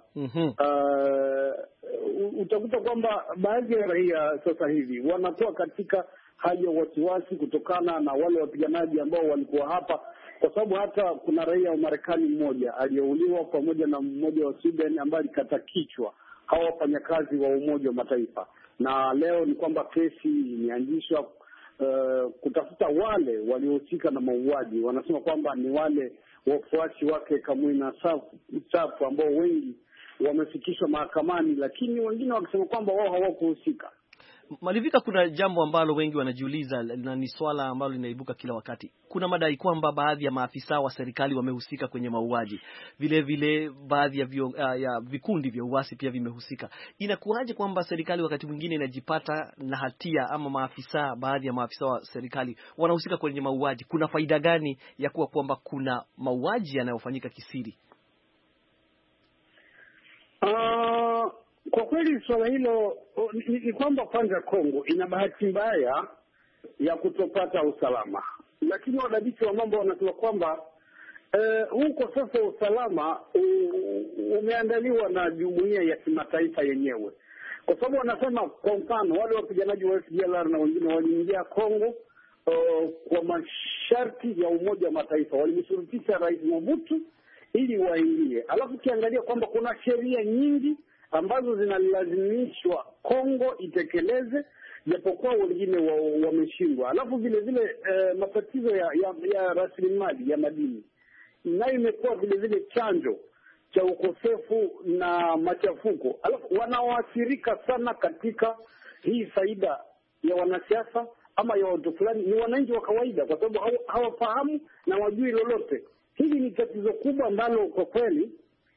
Utakuta kwamba baadhi ya raia sasa hivi wanakuwa katika hali ya wasiwasi kutokana na wale wapiganaji ambao walikuwa hapa, kwa sababu hata kuna raia wa Marekani mmoja aliyeuliwa pamoja na mmoja wa Sweden ambaye alikata kichwa hawa wafanyakazi wa Umoja wa Mataifa. Na leo ni kwamba kesi imeanzishwa kutafuta wale waliohusika na mauaji. Wanasema kwamba ni wale wafuasi wake Kamwina Nsapu ambao wengi wamefikishwa mahakamani, lakini wengine wakisema kwamba wao hawakuhusika. Malivika, kuna jambo ambalo wengi wanajiuliza na ni swala ambalo linaibuka kila wakati. Kuna madai kwamba baadhi ya maafisa wa serikali wamehusika kwenye mauaji. Vile vile baadhi ya vikundi vya uasi pia vimehusika. Inakuwaje kwamba serikali wakati mwingine inajipata na hatia, ama baadhi ya maafisa wa serikali wanahusika kwenye mauaji? Kuna faida gani ya kuwa kwamba kuna mauaji yanayofanyika kisiri? Kwa kweli suala hilo ni kwamba kwanza Kongo ina bahati mbaya ya kutopata usalama, lakini wadadisi wa mambo wanasema kwamba huko sasa usalama umeandaliwa na jumuiya ya kimataifa yenyewe, kwa sababu wanasema, kwa mfano, wale wapiganaji wa FDLR na wengine waliingia Kongo kwa masharti ya Umoja wa Mataifa, walimshurutisha Rais Mobutu ili waingie. Alafu ukiangalia kwamba kuna sheria nyingi ambazo zinalazimishwa Kongo itekeleze, japokuwa wengine wameshindwa. Alafu vile vile matatizo ya rasilimali ya madini nayo imekuwa vile vile chanjo cha ukosefu na machafuko. Alafu wanaoathirika sana katika hii faida ya wanasiasa ama ya watu fulani ni wananchi wa kawaida, kwa sababu hawafahamu na wajui lolote. Hili ni tatizo kubwa ambalo kwa kweli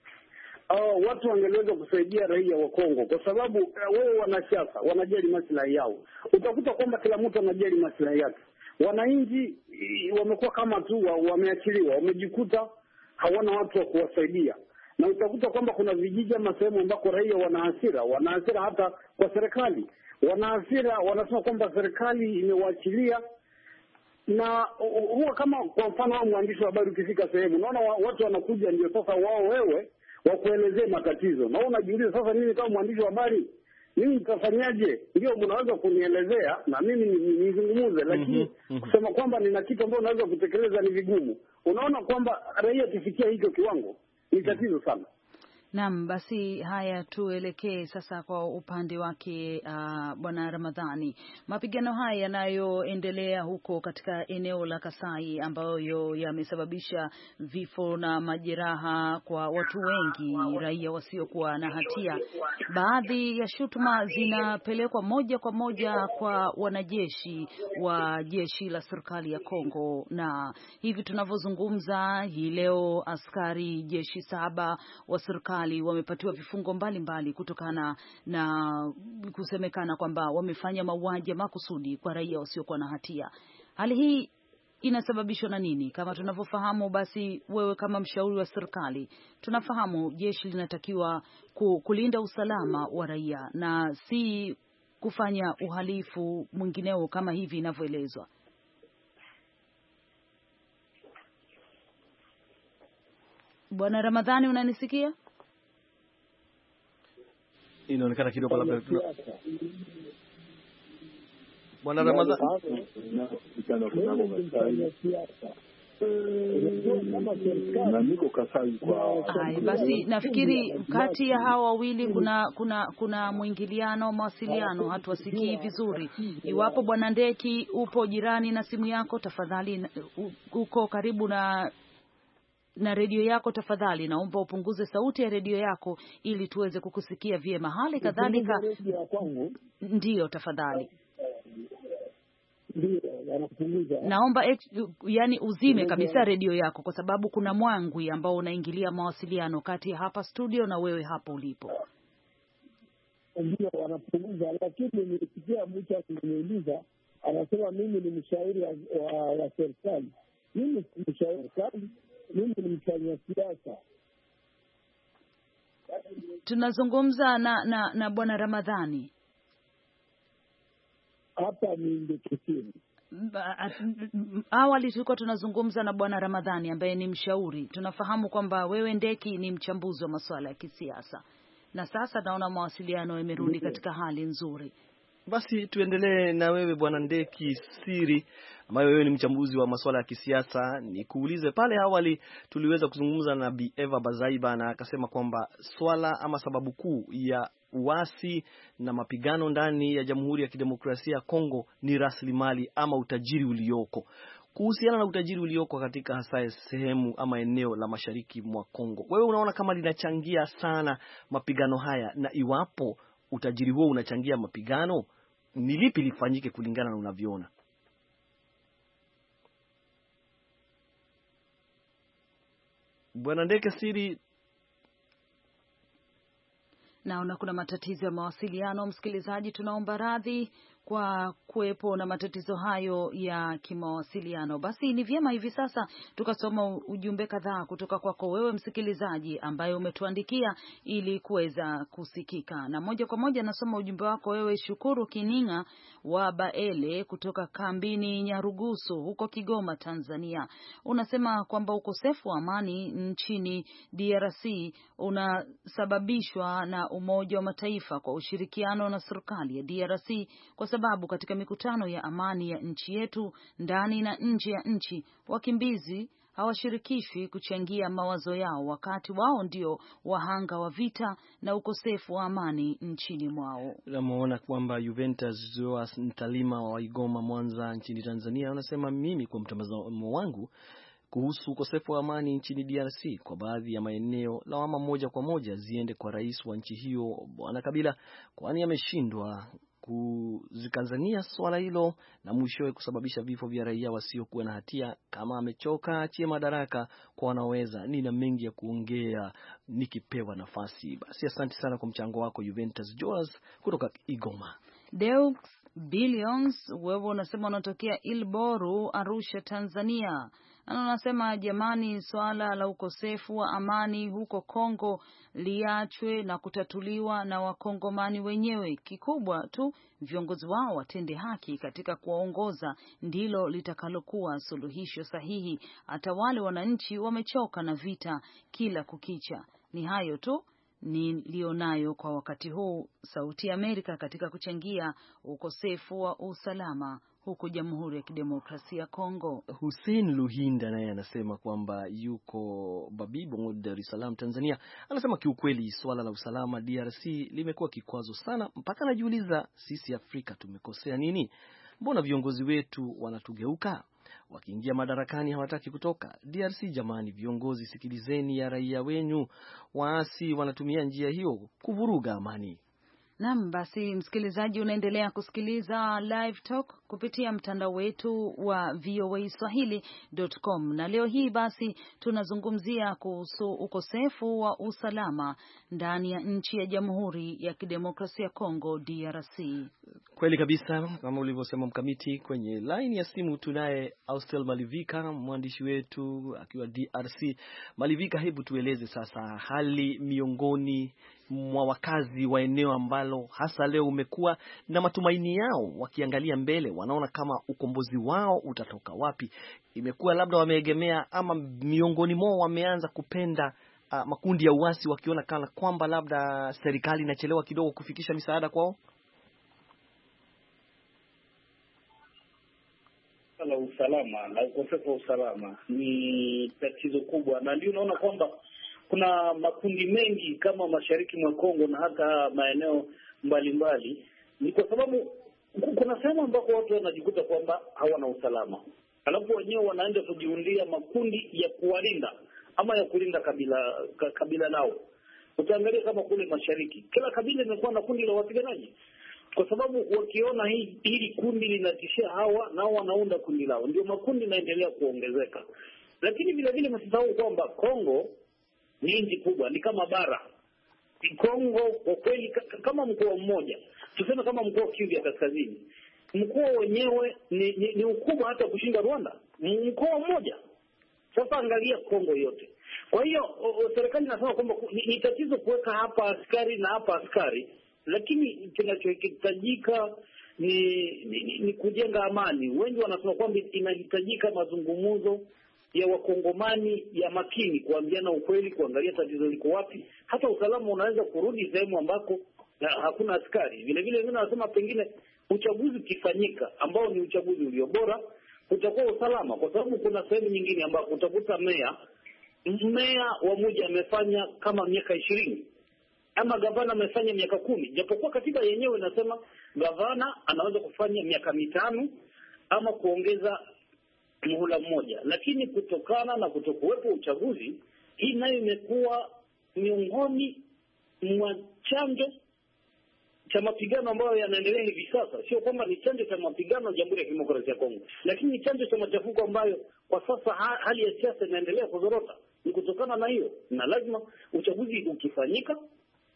watu wangeweza kusaidia raia wa Kongo, kwa sababu wewe wanasiasa wanajali maslahi yao. Utakuta kwamba kila mtu anajali maslahi yake. Wananchi wamekuwa kama tu wameachiliwa, wamejikuta hawana watu wa kuwasaidia, na utakuta kwamba kuna vijiji ama sehemu ambako raia wana hasira hata kwa serikali, wana hasira, wanasema kwamba serikali imewaachilia. Na huwa kama kwa mfano wa mwandishi wa habari, ukifika sehemu unaona watu wanakuja, ndio sasa wewe wakuelezee matatizo, na unajiuliza sasa, mimi kama mwandishi wa habari mimi nitafanyaje? Ndio mnaweza kunielezea na mimi nizungumuze, lakini kusema kwamba nina kitu ambacho naweza kutekeleza ni vigumu. Unaona kwamba raia kifikia hicho kiwango ni tatizo sana. Naam, basi haya, tuelekee sasa kwa upande wake Bwana Ramadhani. Mapigano haya yanayoendelea huko katika eneo la Kasai ambayo yamesababisha vifo na majeraha kwa watu wengi, raia wasiokuwa na hatia, baadhi ya shutuma zinapelekwa moja kwa moja kwa wanajeshi wa jeshi la serikali ya Kongo, na hivi tunavyozungumza hii leo askari jeshi 7 wa serikali wamepatiwa vifungo mbalimbali kutokana na kusemekana kwamba wamefanya mauaji makusudi kwa raia wasiokuwa na hatia. Hali hii inasababishwa na nini? Kama tunavyofahamu, basi wewe kama mshauri wa serikali, tunafahamu jeshi linatakiwa kulinda usalama wa raia na si kufanya uhalifu mwingineo kama hivi inavyoelezwa. Bwana Ramadhani, unanisikia? Inaonekana kidogo labda Bwana Ramadhani basi nafikiri kati ya hawa wawili kuna mwingiliano, mawasiliano, hatuwasikii vizuri. Iwapo Bwana Ndeki upo jirani na simu yako, tafadhali uko karibu na redio yako, tafadhali naomba upunguze sauti ya redio yako ili tuweze kukusikia vyema. Hali kadhalika ndio, tafadhali naomba yani uzime kabisa redio yako, kwa sababu kuna mwangwi ambao unaingilia mawasiliano kati ya hapa studio na wewe hapo ulipo. Ndio wanapunguza, lakini nilisikia mtu akiniuliza, anasema mimi ni mshauri wa serikali. Mimi si mshauri wa serikali, mimi ni mfanya siasa. Tunazungumza na Bwana Ramadhani. Hapa ni Ndeketini. Awali tulikuwa tunazungumza na Bwana Ramadhani ambaye ni mshauri. Tunafahamu kwamba wewe Ndeki ni mchambuzi wa masuala ya kisiasa, na sasa naona mawasiliano yamerudi katika hali nzuri. Basi tuendelee na wewe Bwana Ndeki Siri, ambaye wewe ni mchambuzi wa masuala ya kisiasa. Nikuulize, pale awali tuliweza kuzungumza na Bi Eva Bazaiba na akasema kwamba swala ama sababu kuu ya uasi na mapigano ndani ya Jamhuri ya Kidemokrasia ya Kongo ni rasilimali ama utajiri ulioko. Kuhusiana na utajiri ulioko katika hasa sehemu ama eneo la mashariki mwa Kongo, wewe unaona kama linachangia sana mapigano haya? Na iwapo utajiri huo unachangia mapigano, ni lipi lifanyike kulingana na unavyoona? Bwana Ndeke Siri. Naona kuna matatizo ya mawasiliano, msikilizaji, tunaomba radhi kwa kuwepo na matatizo hayo ya kimawasiliano. Basi ni vyema hivi sasa tukasoma ujumbe kadhaa kutoka kwako wewe msikilizaji ambaye umetuandikia ili kuweza kusikika. Na moja kwa moja nasoma ujumbe wako wewe Shukuru Kininga wa Baele kutoka kambini Nyarugusu huko Kigoma, Tanzania. Unasema kwamba ukosefu wa amani nchini DRC unasababishwa na Umoja wa Mataifa kwa ushirikiano na serikali ya DRC, kwa sababu katika mikutano ya amani ya nchi yetu ndani na nje ya nchi wakimbizi hawashirikishwi kuchangia mawazo yao, wakati wao ndio wahanga wa vita na ukosefu wa amani nchini mwao. Namuona kwamba Juventus Joas Ntalima wa Igoma, Mwanza nchini Tanzania anasema, mimi kwa mtazamo wangu kuhusu ukosefu wa amani nchini DRC kwa baadhi ya maeneo, lawama moja kwa moja ziende kwa rais wa nchi hiyo Bwana Kabila, kwani ameshindwa kuzikazania swala hilo na mwishowe kusababisha vifo vya raia wasiokuwa na hatia. Kama amechoka achie madaraka kwa wanaweza. Nina mengi ya kuongea nikipewa nafasi. Basi asante sana kwa mchango wako Juventus Joas kutoka Igoma. Deux Billions, wewe unasema unatokea Ilboru, Arusha, Tanzania. Anasema jamani, swala la ukosefu wa amani huko Kongo liachwe na kutatuliwa na wakongomani wenyewe. Kikubwa tu viongozi wao watende haki katika kuwaongoza, ndilo litakalokuwa suluhisho sahihi. Hata wale wananchi wamechoka na vita kila kukicha. Ni hayo tu nilionayo kwa wakati huu. Sauti ya Amerika katika kuchangia ukosefu wa usalama huko Jamhuri ya Kidemokrasia ya Kongo. Hussein Luhinda naye anasema kwamba yuko Babibo, Dar es Salaam, Tanzania. Anasema kiukweli swala la usalama DRC limekuwa kikwazo sana, mpaka najiuliza sisi Afrika tumekosea nini? Mbona viongozi wetu wanatugeuka? Wakiingia madarakani hawataki kutoka. DRC jamani, viongozi sikilizeni ya raia wenyu. Waasi wanatumia njia hiyo kuvuruga amani. Naam, basi msikilizaji, unaendelea kusikiliza Live Talk kupitia mtandao wetu wa voaswahili.com. Na leo hii basi tunazungumzia kuhusu ukosefu wa usalama ndani ya nchi ya Jamhuri ya Kidemokrasia ya Kongo DRC. Kweli kabisa, kama ulivyosema Mkamiti. Kwenye line ya simu tunaye Austel Malivika, mwandishi wetu akiwa DRC. Malivika, hebu tueleze sasa hali miongoni mwa wakazi wa eneo ambalo hasa leo umekuwa na matumaini yao, wakiangalia mbele, wanaona kama ukombozi wao utatoka wapi. Imekuwa labda wameegemea ama miongoni mwao wameanza kupenda makundi ya uasi, wakiona kana kwamba labda serikali inachelewa kidogo kufikisha misaada kwao. La usalama na ukosefu wa usalama ni tatizo kubwa, na ndio unaona kwamba kuna makundi mengi kama mashariki mwa Kongo na hata maeneo mbalimbali. Ni kwa sababu kuna sehemu ambako watu wanajikuta kwamba hawana usalama, alafu wenyewe wanaenda kujiundia makundi ya kuwalinda ama ya kulinda kabila lao. Utaangalia kama kule mashariki, kila kabila limekuwa na kundi la wapiganaji, kwa sababu wakiona hili kundi linatishia hawa, nao wanaunda kundi lao. Ndio makundi yanaendelea kuongezeka. Lakini vile vile msisahau kwamba Kongo ni nchi kubwa, ni kama bara. Kongo kwa kweli kama mkoa mmoja, tuseme kama mkoa wa Kivu ya Kaskazini, mkoa wenyewe ni ukubwa hata kushinda Rwanda, mkoa mmoja. Sasa angalia Kongo yote. Kwa hiyo serikali inasema kwamba ni tatizo kuweka hapa askari na hapa askari, lakini kinachohitajika ni kujenga amani. Wengi wanasema kwamba inahitajika mazungumzo ya wakongomani ya makini, kuambiana ukweli, kuangalia tatizo liko wapi. Hata usalama unaweza kurudi sehemu ambako hakuna askari. Vile vile wengine wanasema pengine uchaguzi ukifanyika ambao ni uchaguzi ulio bora, kutakuwa usalama, kwa sababu kuna sehemu nyingine ambako utakuta meya wa mji amefanya kama miaka 20 ama gavana amefanya miaka 10, japokuwa katiba yenyewe inasema gavana anaweza kufanya miaka 5 ama kuongeza muhula mmoja. Lakini kutokana na kutokuwepo uchaguzi, hii nayo imekuwa miongoni mwa chanjo cha mapigano ambayo yanaendelea hivi sasa. Sio kwamba ni chanjo cha mapigano Jamhuri ya Kidemokrasia ya Kongo, lakini ni chanjo cha machafuko ambayo kwa sasa hali ya siasa inaendelea kuzorota. Ni kutokana na hiyo, na lazima uchaguzi ukifanyika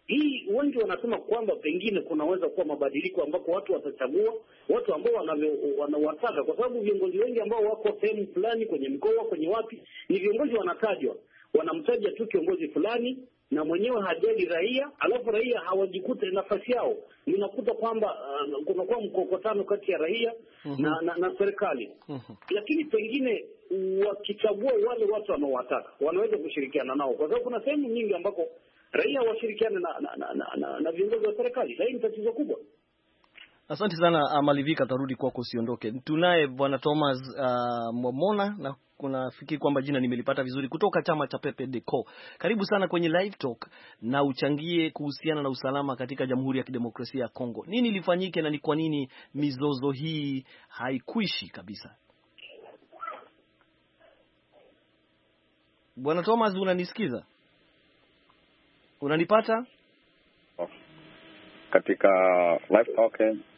Hii wengi wanasema kwamba pengine kunaweza kuwa mabadiliko ambapo watu watachagua watu ambao wanawataka, kwa sababu viongozi wengi ambao wako sehemu fulani kwenye mkoa, kwenye wapi, ni viongozi wanatajwa, wanamtaja tu kiongozi fulani na mwenyewe hajali raia, alafu raia hawajikute nafasi yao. Unakuta kwamba kunakuwa mkokotano kati ya raia na serikali. Lakini pengine wakichagua wale watu wanaowataka, wanaweza kushirikiana nao, kwa sababu kuna sehemu nyingi ambako raia washirikiane na viongozi wa serikali. Hii ni tatizo kubwa. Asante sana Malivika, tarudi kwako, usiondoke. Tunaye Bwana Thomas Momona, na kunafikiri kwamba jina nimelipata vizuri, kutoka chama cha PPDCO. Karibu sana kwenye Live Talk na uchangie kuhusiana na usalama katika Jamhuri ya Kidemokrasia ya Kongo. Nini lifanyike na ni kwa nini mizozo hii haikuishi kabisa? Bwana Thomas, unanisikiza? Unanipata? Katika Live Talk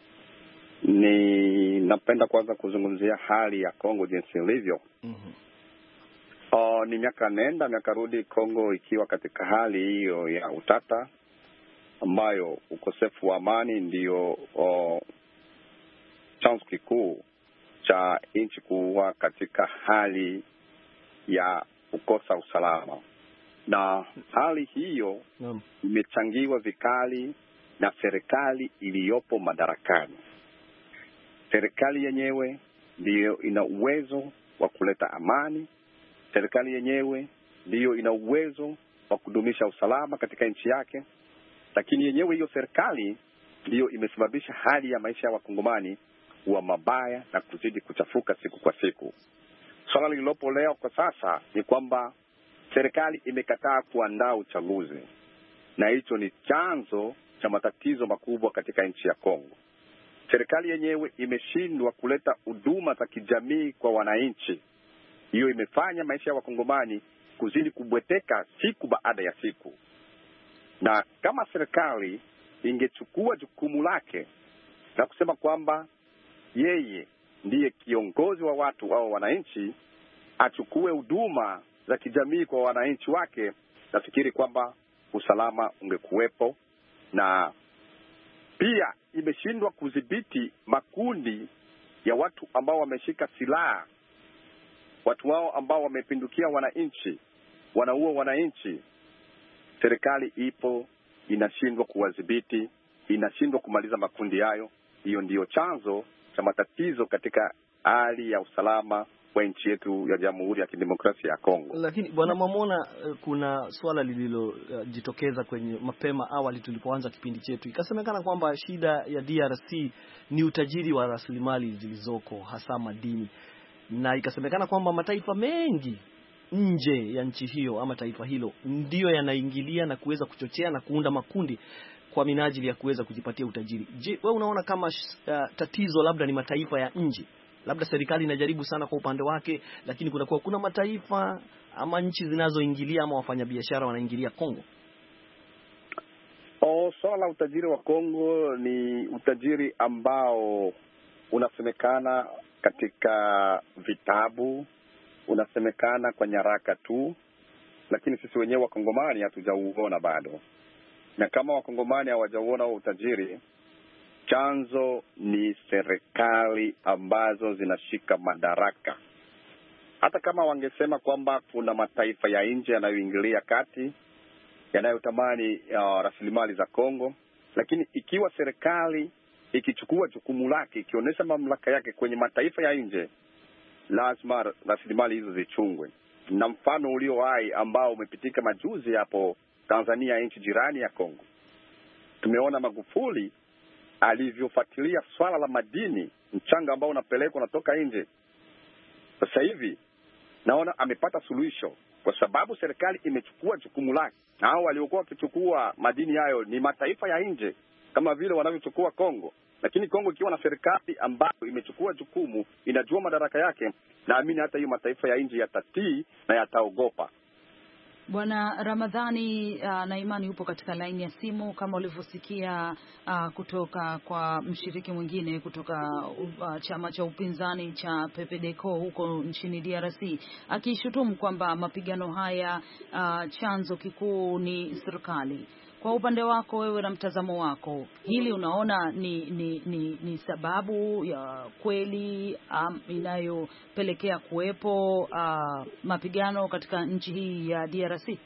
napenda kwanza kuzungumzia hali ya Kongo jinsi ilivyo. Ni miaka nenda miaka rudi, Kongo ikiwa katika hali hiyo ya utata, ambayo ukosefu wa amani ndio chanzo kikuu cha nchi kuwa katika hali ya kukosa usalama. Na hali hiyo imechangiwa vikali na serikali iliyopo madarakani. Serikali yenyewe ndiyo ina uwezo wa kuleta amani. Serikali yenyewe ndiyo ina uwezo wa kudumisha usalama katika nchi yake. Lakini yenyewe hiyo serikali ndiyo imesababisha hali ya maisha ya Wakongomani kuwa mabaya na kuzidi kuchafuka siku kwa siku. Swala lililopo leo kwa sasa ni kwamba serikali imekataa kuandaa uchaguzi, na hicho ni chanzo cha matatizo makubwa katika nchi ya Kongo. Serikali yenyewe imeshindwa kuleta huduma za kijamii kwa wananchi. Hiyo imefanya maisha ya Wakongomani kuzidi kubweteka siku baada ya siku. Na kama serikali ingechukua jukumu lake na kusema kwamba yeye ndiye kiongozi wa watu au wananchi, achukue huduma za kijamii kwa wananchi wake, nafikiri kwamba usalama ungekuwepo. Na pia imeshindwa kudhibiti makundi ya watu ambao wameshika silaha, watu wao ambao wamepindukia wananchi, wanaua wananchi. Serikali ipo inashindwa kuwadhibiti, inashindwa kumaliza makundi hayo. Hiyo ndiyo chanzo cha matatizo katika hali ya usalama kwa nchi yetu ya Jamhuri ya Kidemokrasia ya Kongo. Lakini Bwana Momona, kuna swala lililojitokeza kwenye mapema awali tulipoanza kipindi chetu. Ikasemekana kwamba shida ya DRC ni utajiri wa rasilimali zilizoko, hasa madini. Na ikasemekana kwamba mataifa mengi nje ya nchi hiyo ama taifa hilo ndio yanaingilia na kuweza kuchochea na kuunda makundi kwa minajili ya kuweza kujipatia utajiri. Je, wewe unaona kama tatizo labda ni mataifa ya nje? Labda serikali inajaribu sana kwa upande wake, lakini kuna mataifa ama nchi zinazoingilia ama wafanyabiashara wanaingilia Kongo. Swala la utajiri wa Kongo ni utajiri ambao unasemekana katika vitabu, unasemekana kwa nyaraka tu, lakini sisi wenyewe Wakongomani hatujauona bado. Na kama Wakongomani hawajauona utajiri, chanzo ni serikali ambazo zinashika madaraka. Hata kama wangesema kwamba kuna mataifa ya nje yanayoingilia kati, yanayotamani rasilimali za Kongo, lakini ikiwa serikali ikichukua jukumu lake, ikionyesha mamlaka yake kwenye mataifa ya nje, lazima rasilimali hizo zichungwe. Na mfano ulio hai ambao umepitika majuzi hapo Tanzania, nchi jirani ya Kongo, tumeona Magufuli alivyofuatilia swala la madini, mchanga ambao unapelekwa unatoka nje. Sasa hivi naona amepata suluhisho, kwa sababu serikali imechukua jukumu lake. Hao waliokuwa wakichukua madini hayo ni mataifa ya nje, kama vile wanavyochukua Kongo. Lakini Kongo ikiwa na serikali ambayo imechukua jukumu, inajua madaraka yake, naamini hata hiyo mataifa ya nje yatatii na yataogopa. Bwana Ramadhani na Imani upo katika laini ya simu, kama ulivyosikia kutoka kwa mshiriki mwingine kutoka chama cha upinzani cha PPDCO huko nchini DRC, akishutumu kwamba mapigano haya chanzo kikuu ni serikali. Kwa upande wako wewe na mtazamo wako, hili unaona ni sababu ya kweli inayopelekea kuwepo mapigano katika nchi hii ya DRC?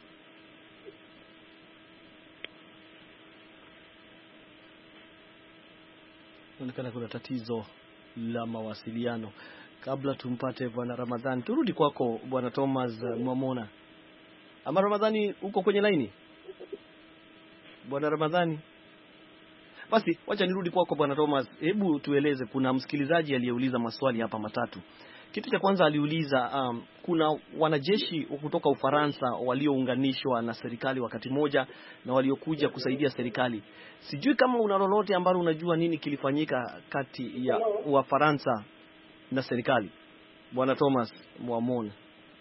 Inaonekana kuna tatizo la mawasiliano. Kabla tumpate Bwana Ramadhani, turudi kwako Bwana Thomas Mwamona. Ama Ramadhani uko kwenye laini? Bwana Ramadhani. Basi wacha nirudi kwako Bwana Thomas. Hebu tueleze, kuna msikilizaji aliyeuliza maswali hapa matatu. Kitu cha kwanza aliuliza kuna wanajeshi kutoka Ufaransa waliounganishwa na serikali wakati moja na waliokuja kusaidia serikali. Sijui kama una lolote ambalo unajua nini kilifanyika kati ya Wafaransa na serikali. Bwana Thomas Mwamona.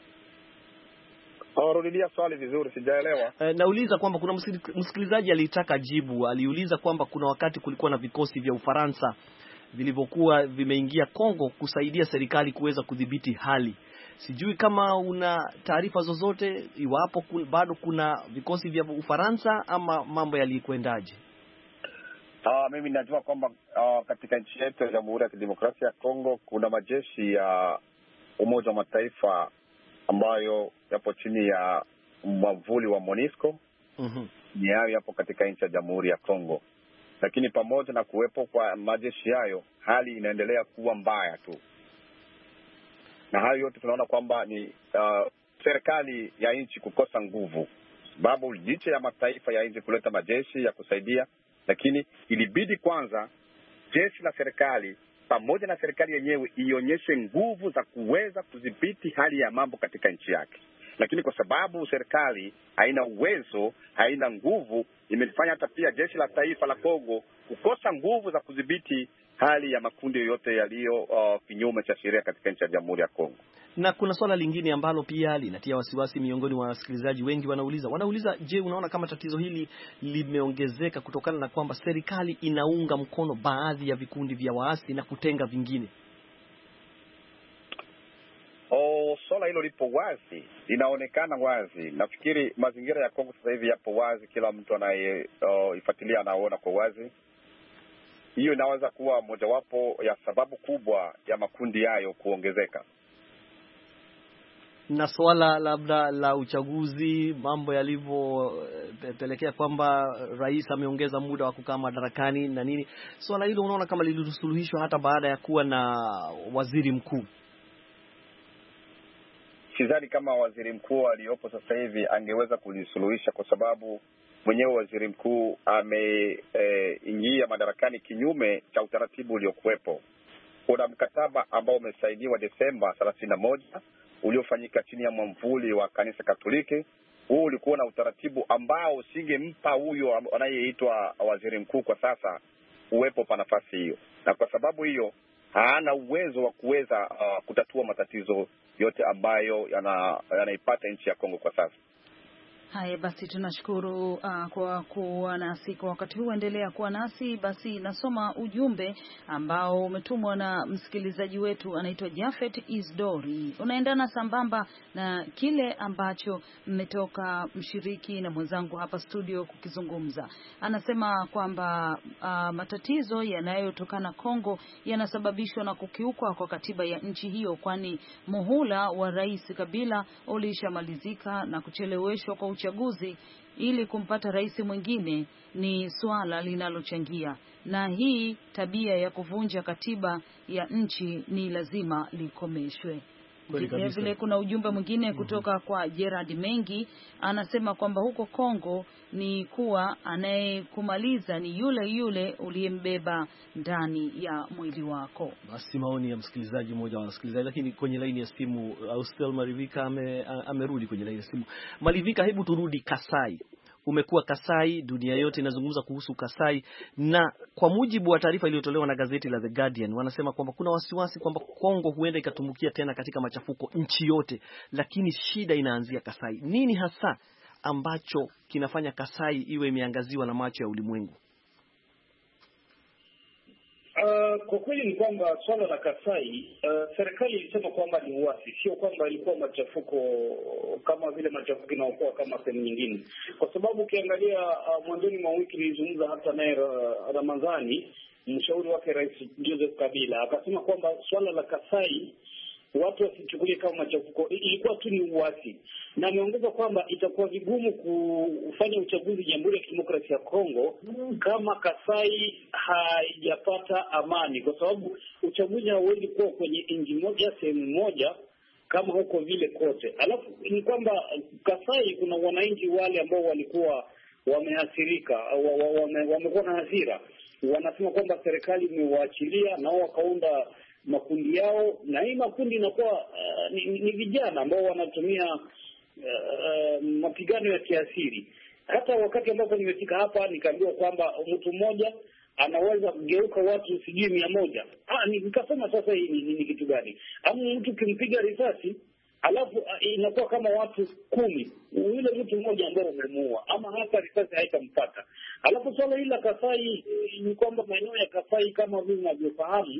Rudia swali vizuri, sijaelewa. Nauliza kwamba kuna msikilizaji alitaka jibu. Aliuliza kwamba kuna wakati kulikuwa na vikosi vya Ufaransa vilivyokuwa vimeingia Kongo kusaidia serikali kuweza kudhibiti hali. Sijui kama una taarifa zozote iwapo bado kuna vikosi vya Ufaransa ama mambo yalikwendaje? Mimi najua kwamba katika nchi yetu ya Jamhuri ya Kidemokrasia ya Kongo kuna majeshi ya Umoja wa Mataifa ambayo yapo chini ya mwavuli wa MONUSCO. Ni hayo yapo katika nchi ya Jamhuri ya Kongo. Lakini pamoja na kuwepo kwa majeshi hayo, hali inaendelea kuwa mbaya tu. Na hayo yote tunaona kwamba ni serikali ya nchi kukosa nguvu. Sababu licha ya mataifa ya nchi kuleta majeshi ya kusaidia, lakini ilibidi kwanza jeshi la serikali pamoja na serikali yenyewe ionyeshe nguvu za kuweza kudhibiti hali ya mambo katika nchi yake. Lakini kwa sababu serikali haina uwezo, haina nguvu, imefanya hata pia jeshi la taifa la Kongo kukosa nguvu za kudhibiti hali ya makundi yote yaliyo kinyume cha sheria katika nchi ya Jamhuri ya Kongo. Na kuna swala lingine ambalo pia linatia wasiwasi miongoni mwa wasikilizaji wengi. Wanauliza, je, unaona kama tatizo hili limeongezeka kutokana na kwamba serikali inaunga mkono baadhi ya vikundi vya waasi na kutenga vingine? Swala hilo lipo wazi, linaonekana wazi. Nafikiri mazingira ya Kongo sasa hivi yapo wazi, kila mtu anayefuatilia anaona kwa wazi. Hiyo inaweza kuwa mojawapo ya sababu kubwa ya makundi hayo kuongezeka. Na swala labda la uchaguzi, mambo yalivyopelekea kwamba rais ameongeza muda wa kukaa madarakani na nini, swala hilo unaona kama lilisuluhishwa hata baada ya kuwa na waziri mkuu? Sidhani kama waziri mkuu aliyopo sasa hivi angeweza kulisuluhisha, kwa sababu mwenyewe waziri mkuu ameingia madarakani kinyume cha utaratibu uliokuwepo. Kuna mkataba ambao umesainiwa Desemba 31 uliofanyika chini ya mwamvuli wa kanisa Katoliki. Huu ulikuwa na utaratibu ambao usingempa huyo anayeitwa waziri mkuu kwa sasa uwepo pa nafasi hiyo, na kwa sababu hiyo hana uwezo wa kuweza kutatua matatizo yote ambayo yanaipata nchi ya Kongo kwa sasa. Haya basi, tunashukuru kwa kuwa nasi kwa wakati huu. Endelea kuwa nasi. Basi nasoma ujumbe ambao umetumwa na msikilizaji wetu anaitwa Jafet Isdori. Unaendana sambamba na kile ambacho mmetoka mshiriki na mwenzangu hapa studio kukizungumza. Anasema kwamba matatizo yanayotokana Kongo yanasababishwa na kukiukwa kwa katiba ya nchi hiyo, kwani muhula wa Rais Kabila ulishamalizika na kucheleweshwa kwa uchaguzi ili kumpata rais mwingine ni swala linalochangia, na hii tabia ya kuvunja katiba ya nchi ni lazima likomeshwe. Vile kuna ujumbe mwingine kutoka kwa Gerard Mengi, anasema kwamba huko Kongo ni kuwa anayekumaliza ni yule yule uliyembeba ndani ya mwili wako. Basi maoni ya msikilizaji mmoja wa wasikilizaji, lakini kwenye laini ya simu Austel Marivika amerudi kwenye laini ya simu. Marivika, hebu turudi Kasai. Umekuwa Kasai, dunia yote inazungumza kuhusu Kasai, na kwa mujibu wa taarifa iliyotolewa na gazeti la The Guardian, wanasema kwamba kuna wasiwasi kwamba Kongo huenda ikatumbukia tena katika machafuko nchi yote, lakini shida inaanzia Kasai. Nini hasa ambacho kinafanya Kasai iwe imeangaziwa na macho ya ulimwengu? Kwa kweli ni kwamba swala la Kasai, serikali ilisema kwamba ni uasi, sio kwamba ilikuwa machafuko kama vile machafuko inaokuwa kama sehemu nyingine, kwa sababu ukiangalia mwanzoni mwa wiki nilizungumza hata naye Ramadhani, mshauri wake Rais Joseph Kabila, akasema kwamba swala la Kasai watu wasichukulie kama machafuko, ilikuwa tu ni uasi, na ameongeza kwamba itakuwa vigumu kufanya uchaguzi Jamhuri ya Kidemokrasia ya Kongo kama Kasai haijapata amani, kwa sababu uchaguzi hauwezi kuwa kwenye nchi moja sehemu moja kama huko vile kote. Alafu ni kwamba Kasai kuna wananchi wale ambao walikuwa wameathirika, wamekuwa na hasira, wanasema kwamba serikali imewaachilia na wao wakaunda makundi yao, na hii makundi inakuwa ni vijana ambao wanatumia mapigano ya kiasiri. Hata wakati ambapo nimefika hapa nikaambiwa kwamba mtu mmoja anaweza kugeuka watu sijui 100. Nikasema sasa hii ni kitu gani? Ama mtu kimpiga risasi alafu inakuwa kama watu 10, yule mtu mmoja ambaye umemuua, ama hata risasi haitampata. Alafu swala hili la Kasai ni kwamba maeneo ya Kasai kama vile ninavyofahamu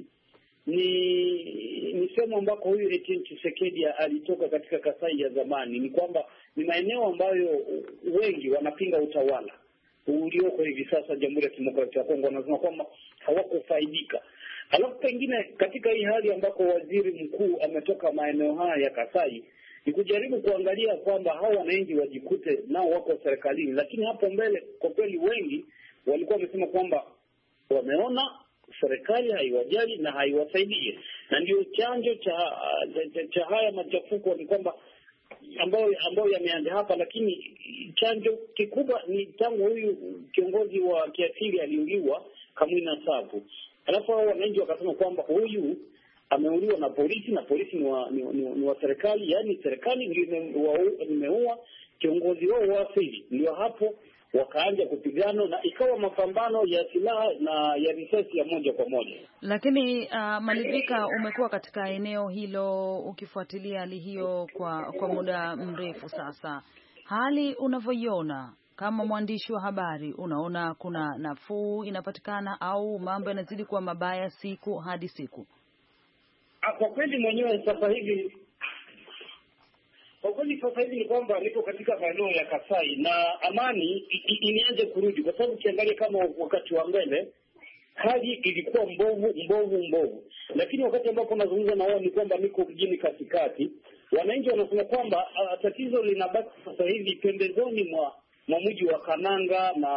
ni sehemu ambako huyu Etienne Tshisekedi alitoka katika Kasai ya zamani. Ni kwamba ni maeneo ambayo wengi wanapinga utawala ulioko hivi sasa Jamhuri ya Kidemokrasia ya Kongo, wanasema kwamba hawakufaidika. Alafu pengine katika hii hali ambako waziri mkuu ametoka maeneo haya ya Kasai, ni kujaribu kuangalia kwamba hao wananchi wajikute nao wako serikalini, lakini hapo mbele kwa kweli wengi walikuwa wamesema kwamba wameona serikali haiwajali na haiwasaidie, na ndio chanjo cha haya machafuko ni kwamba ambayo yameanza hapa. Lakini chanjo kikubwa ni tangu huyu kiongozi wa kiasili aliuliwa Kamwina Nsapu, alafu hao wananchi wakasema kwamba huyu ameuliwa na polisi, na polisi ni wa serikali, yaani serikali ndio imeua kiongozi wao wa asili. Ndio hapo wakaanza kupigana na ikawa mapambano ya silaha na ya risasi ya moja kwa moja. Lakini Malivika, umekuwa katika eneo hilo ukifuatilia hali hiyo kwa muda mrefu sasa. Hali unavyoiona kama mwandishi wa habari, unaona kuna nafuu inapatikana au mambo yanazidi kuwa mabaya siku hadi siku? Kwa kweli mwenyewe sasa hivi ni kwamba niko katika maeneo ya Kasai na amani imeanza kurudi, kwa sababu ukiangalia kama wakati wa mbele hali ilikuwa mbovu, lakini wakati ambapo nazungumza na wao ni kwamba niko mjini katikati. Wananchi wanasema kwamba tatizo linabaki sasa hivi pembezoni mwa mji wa Kananga na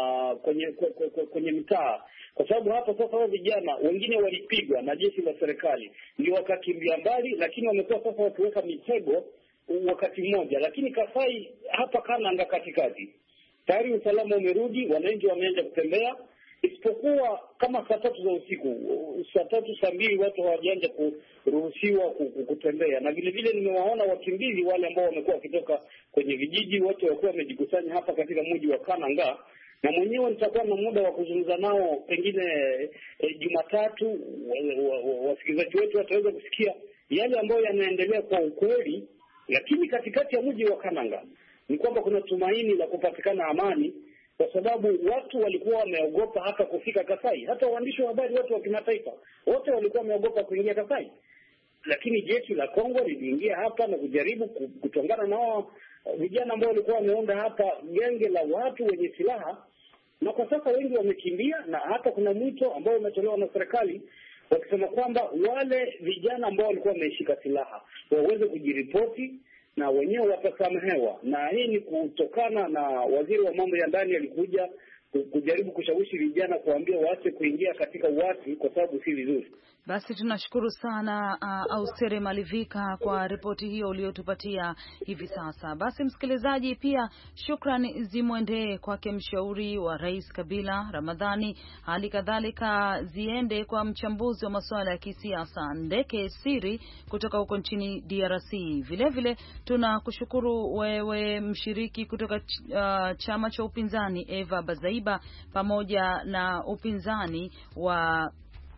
kwenye mitaa, kwa sababu hapo sasa wao vijana wengine walipigwa na jeshi la serikali ndio wakakimbia mbali, lakini wamekuwa sasa wakiweka mitego wakati mmoja. Lakini Kasai hapa Kananga katikati tayari usalama umerudi, wananchi wameanza kutembea, isipokuwa kama saa 3 za usiku, saa 3 saa 2 watu hawajaanza kuruhusiwa kutembea. Na vile vile nimewaona wakimbizi wale ambao wamekuwa wakitoka kwenye vijiji, wote wakiwa wamejikusanya hapa katika mji wa Kananga, na mwenyewe nitakuwa na muda wa kuzungumza nao pengine Jumatatu. Wasikilizaji wetu wataweza kusikia yale ambayo yanaendelea kwa ukweli. Lakini katikati ya mji wa Kananga ni kwamba kuna tumaini la kupatikana amani, kwa sababu watu walikuwa wameogopa hata kufika Kasai. Hata waandishi wa habari, watu wa kimataifa, wote walikuwa wameogopa kuingia Kasai. Lakini jeshi la Kongo liliingia hapa na kujaribu kutongana nao vijana ambao walikuwa wameunda hapa genge la watu wenye silaha, na kwa sasa wengi wamekimbia, na hata kuna mwito ambao umetolewa na serikali wakisema kwamba wale vijana ambao walikuwa wameshika silaha waweze kujiripoti na wenyewe watasamehewa. Na hii ni kutokana na waziri wa mambo ya ndani alikuja kujaribu kushawishi vijana kuambia waache kuingia katika uasi kwa sababu si vizuri. Basi tunashukuru sana Austere Malivika kwa ripoti hiyo uliyotupatia hivi sasa. Basi msikilizaji, pia shukrani zimwendee kwake mshauri wa Rais Kabila Ramadhani, hali kadhalika ziende kwa mchambuzi wa masuala ya kisiasa Ndeke Siri kutoka huko nchini DRC. Vilevile tunakushukuru wewe mshiriki kutoka chama cha upinzani Eva Bazaiba pamoja na upinzani wa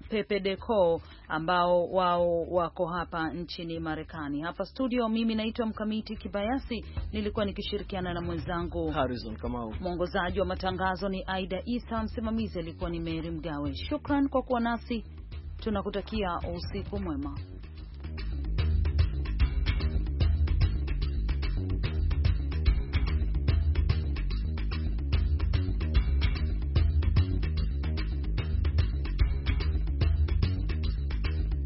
PPDCO ambao wao wako hapa nchini Marekani. Hapa studio mimi naitwa Mkamiti Kibayasi, nilikuwa nikishirikiana na mwenzangu Harrison Kamau. Mwongozaji wa matangazo ni Aida Isa, msimamizi alikuwa ni Mary Mgawe. Shukran kwa kuwa nasi. tunakutakia usiku mwema.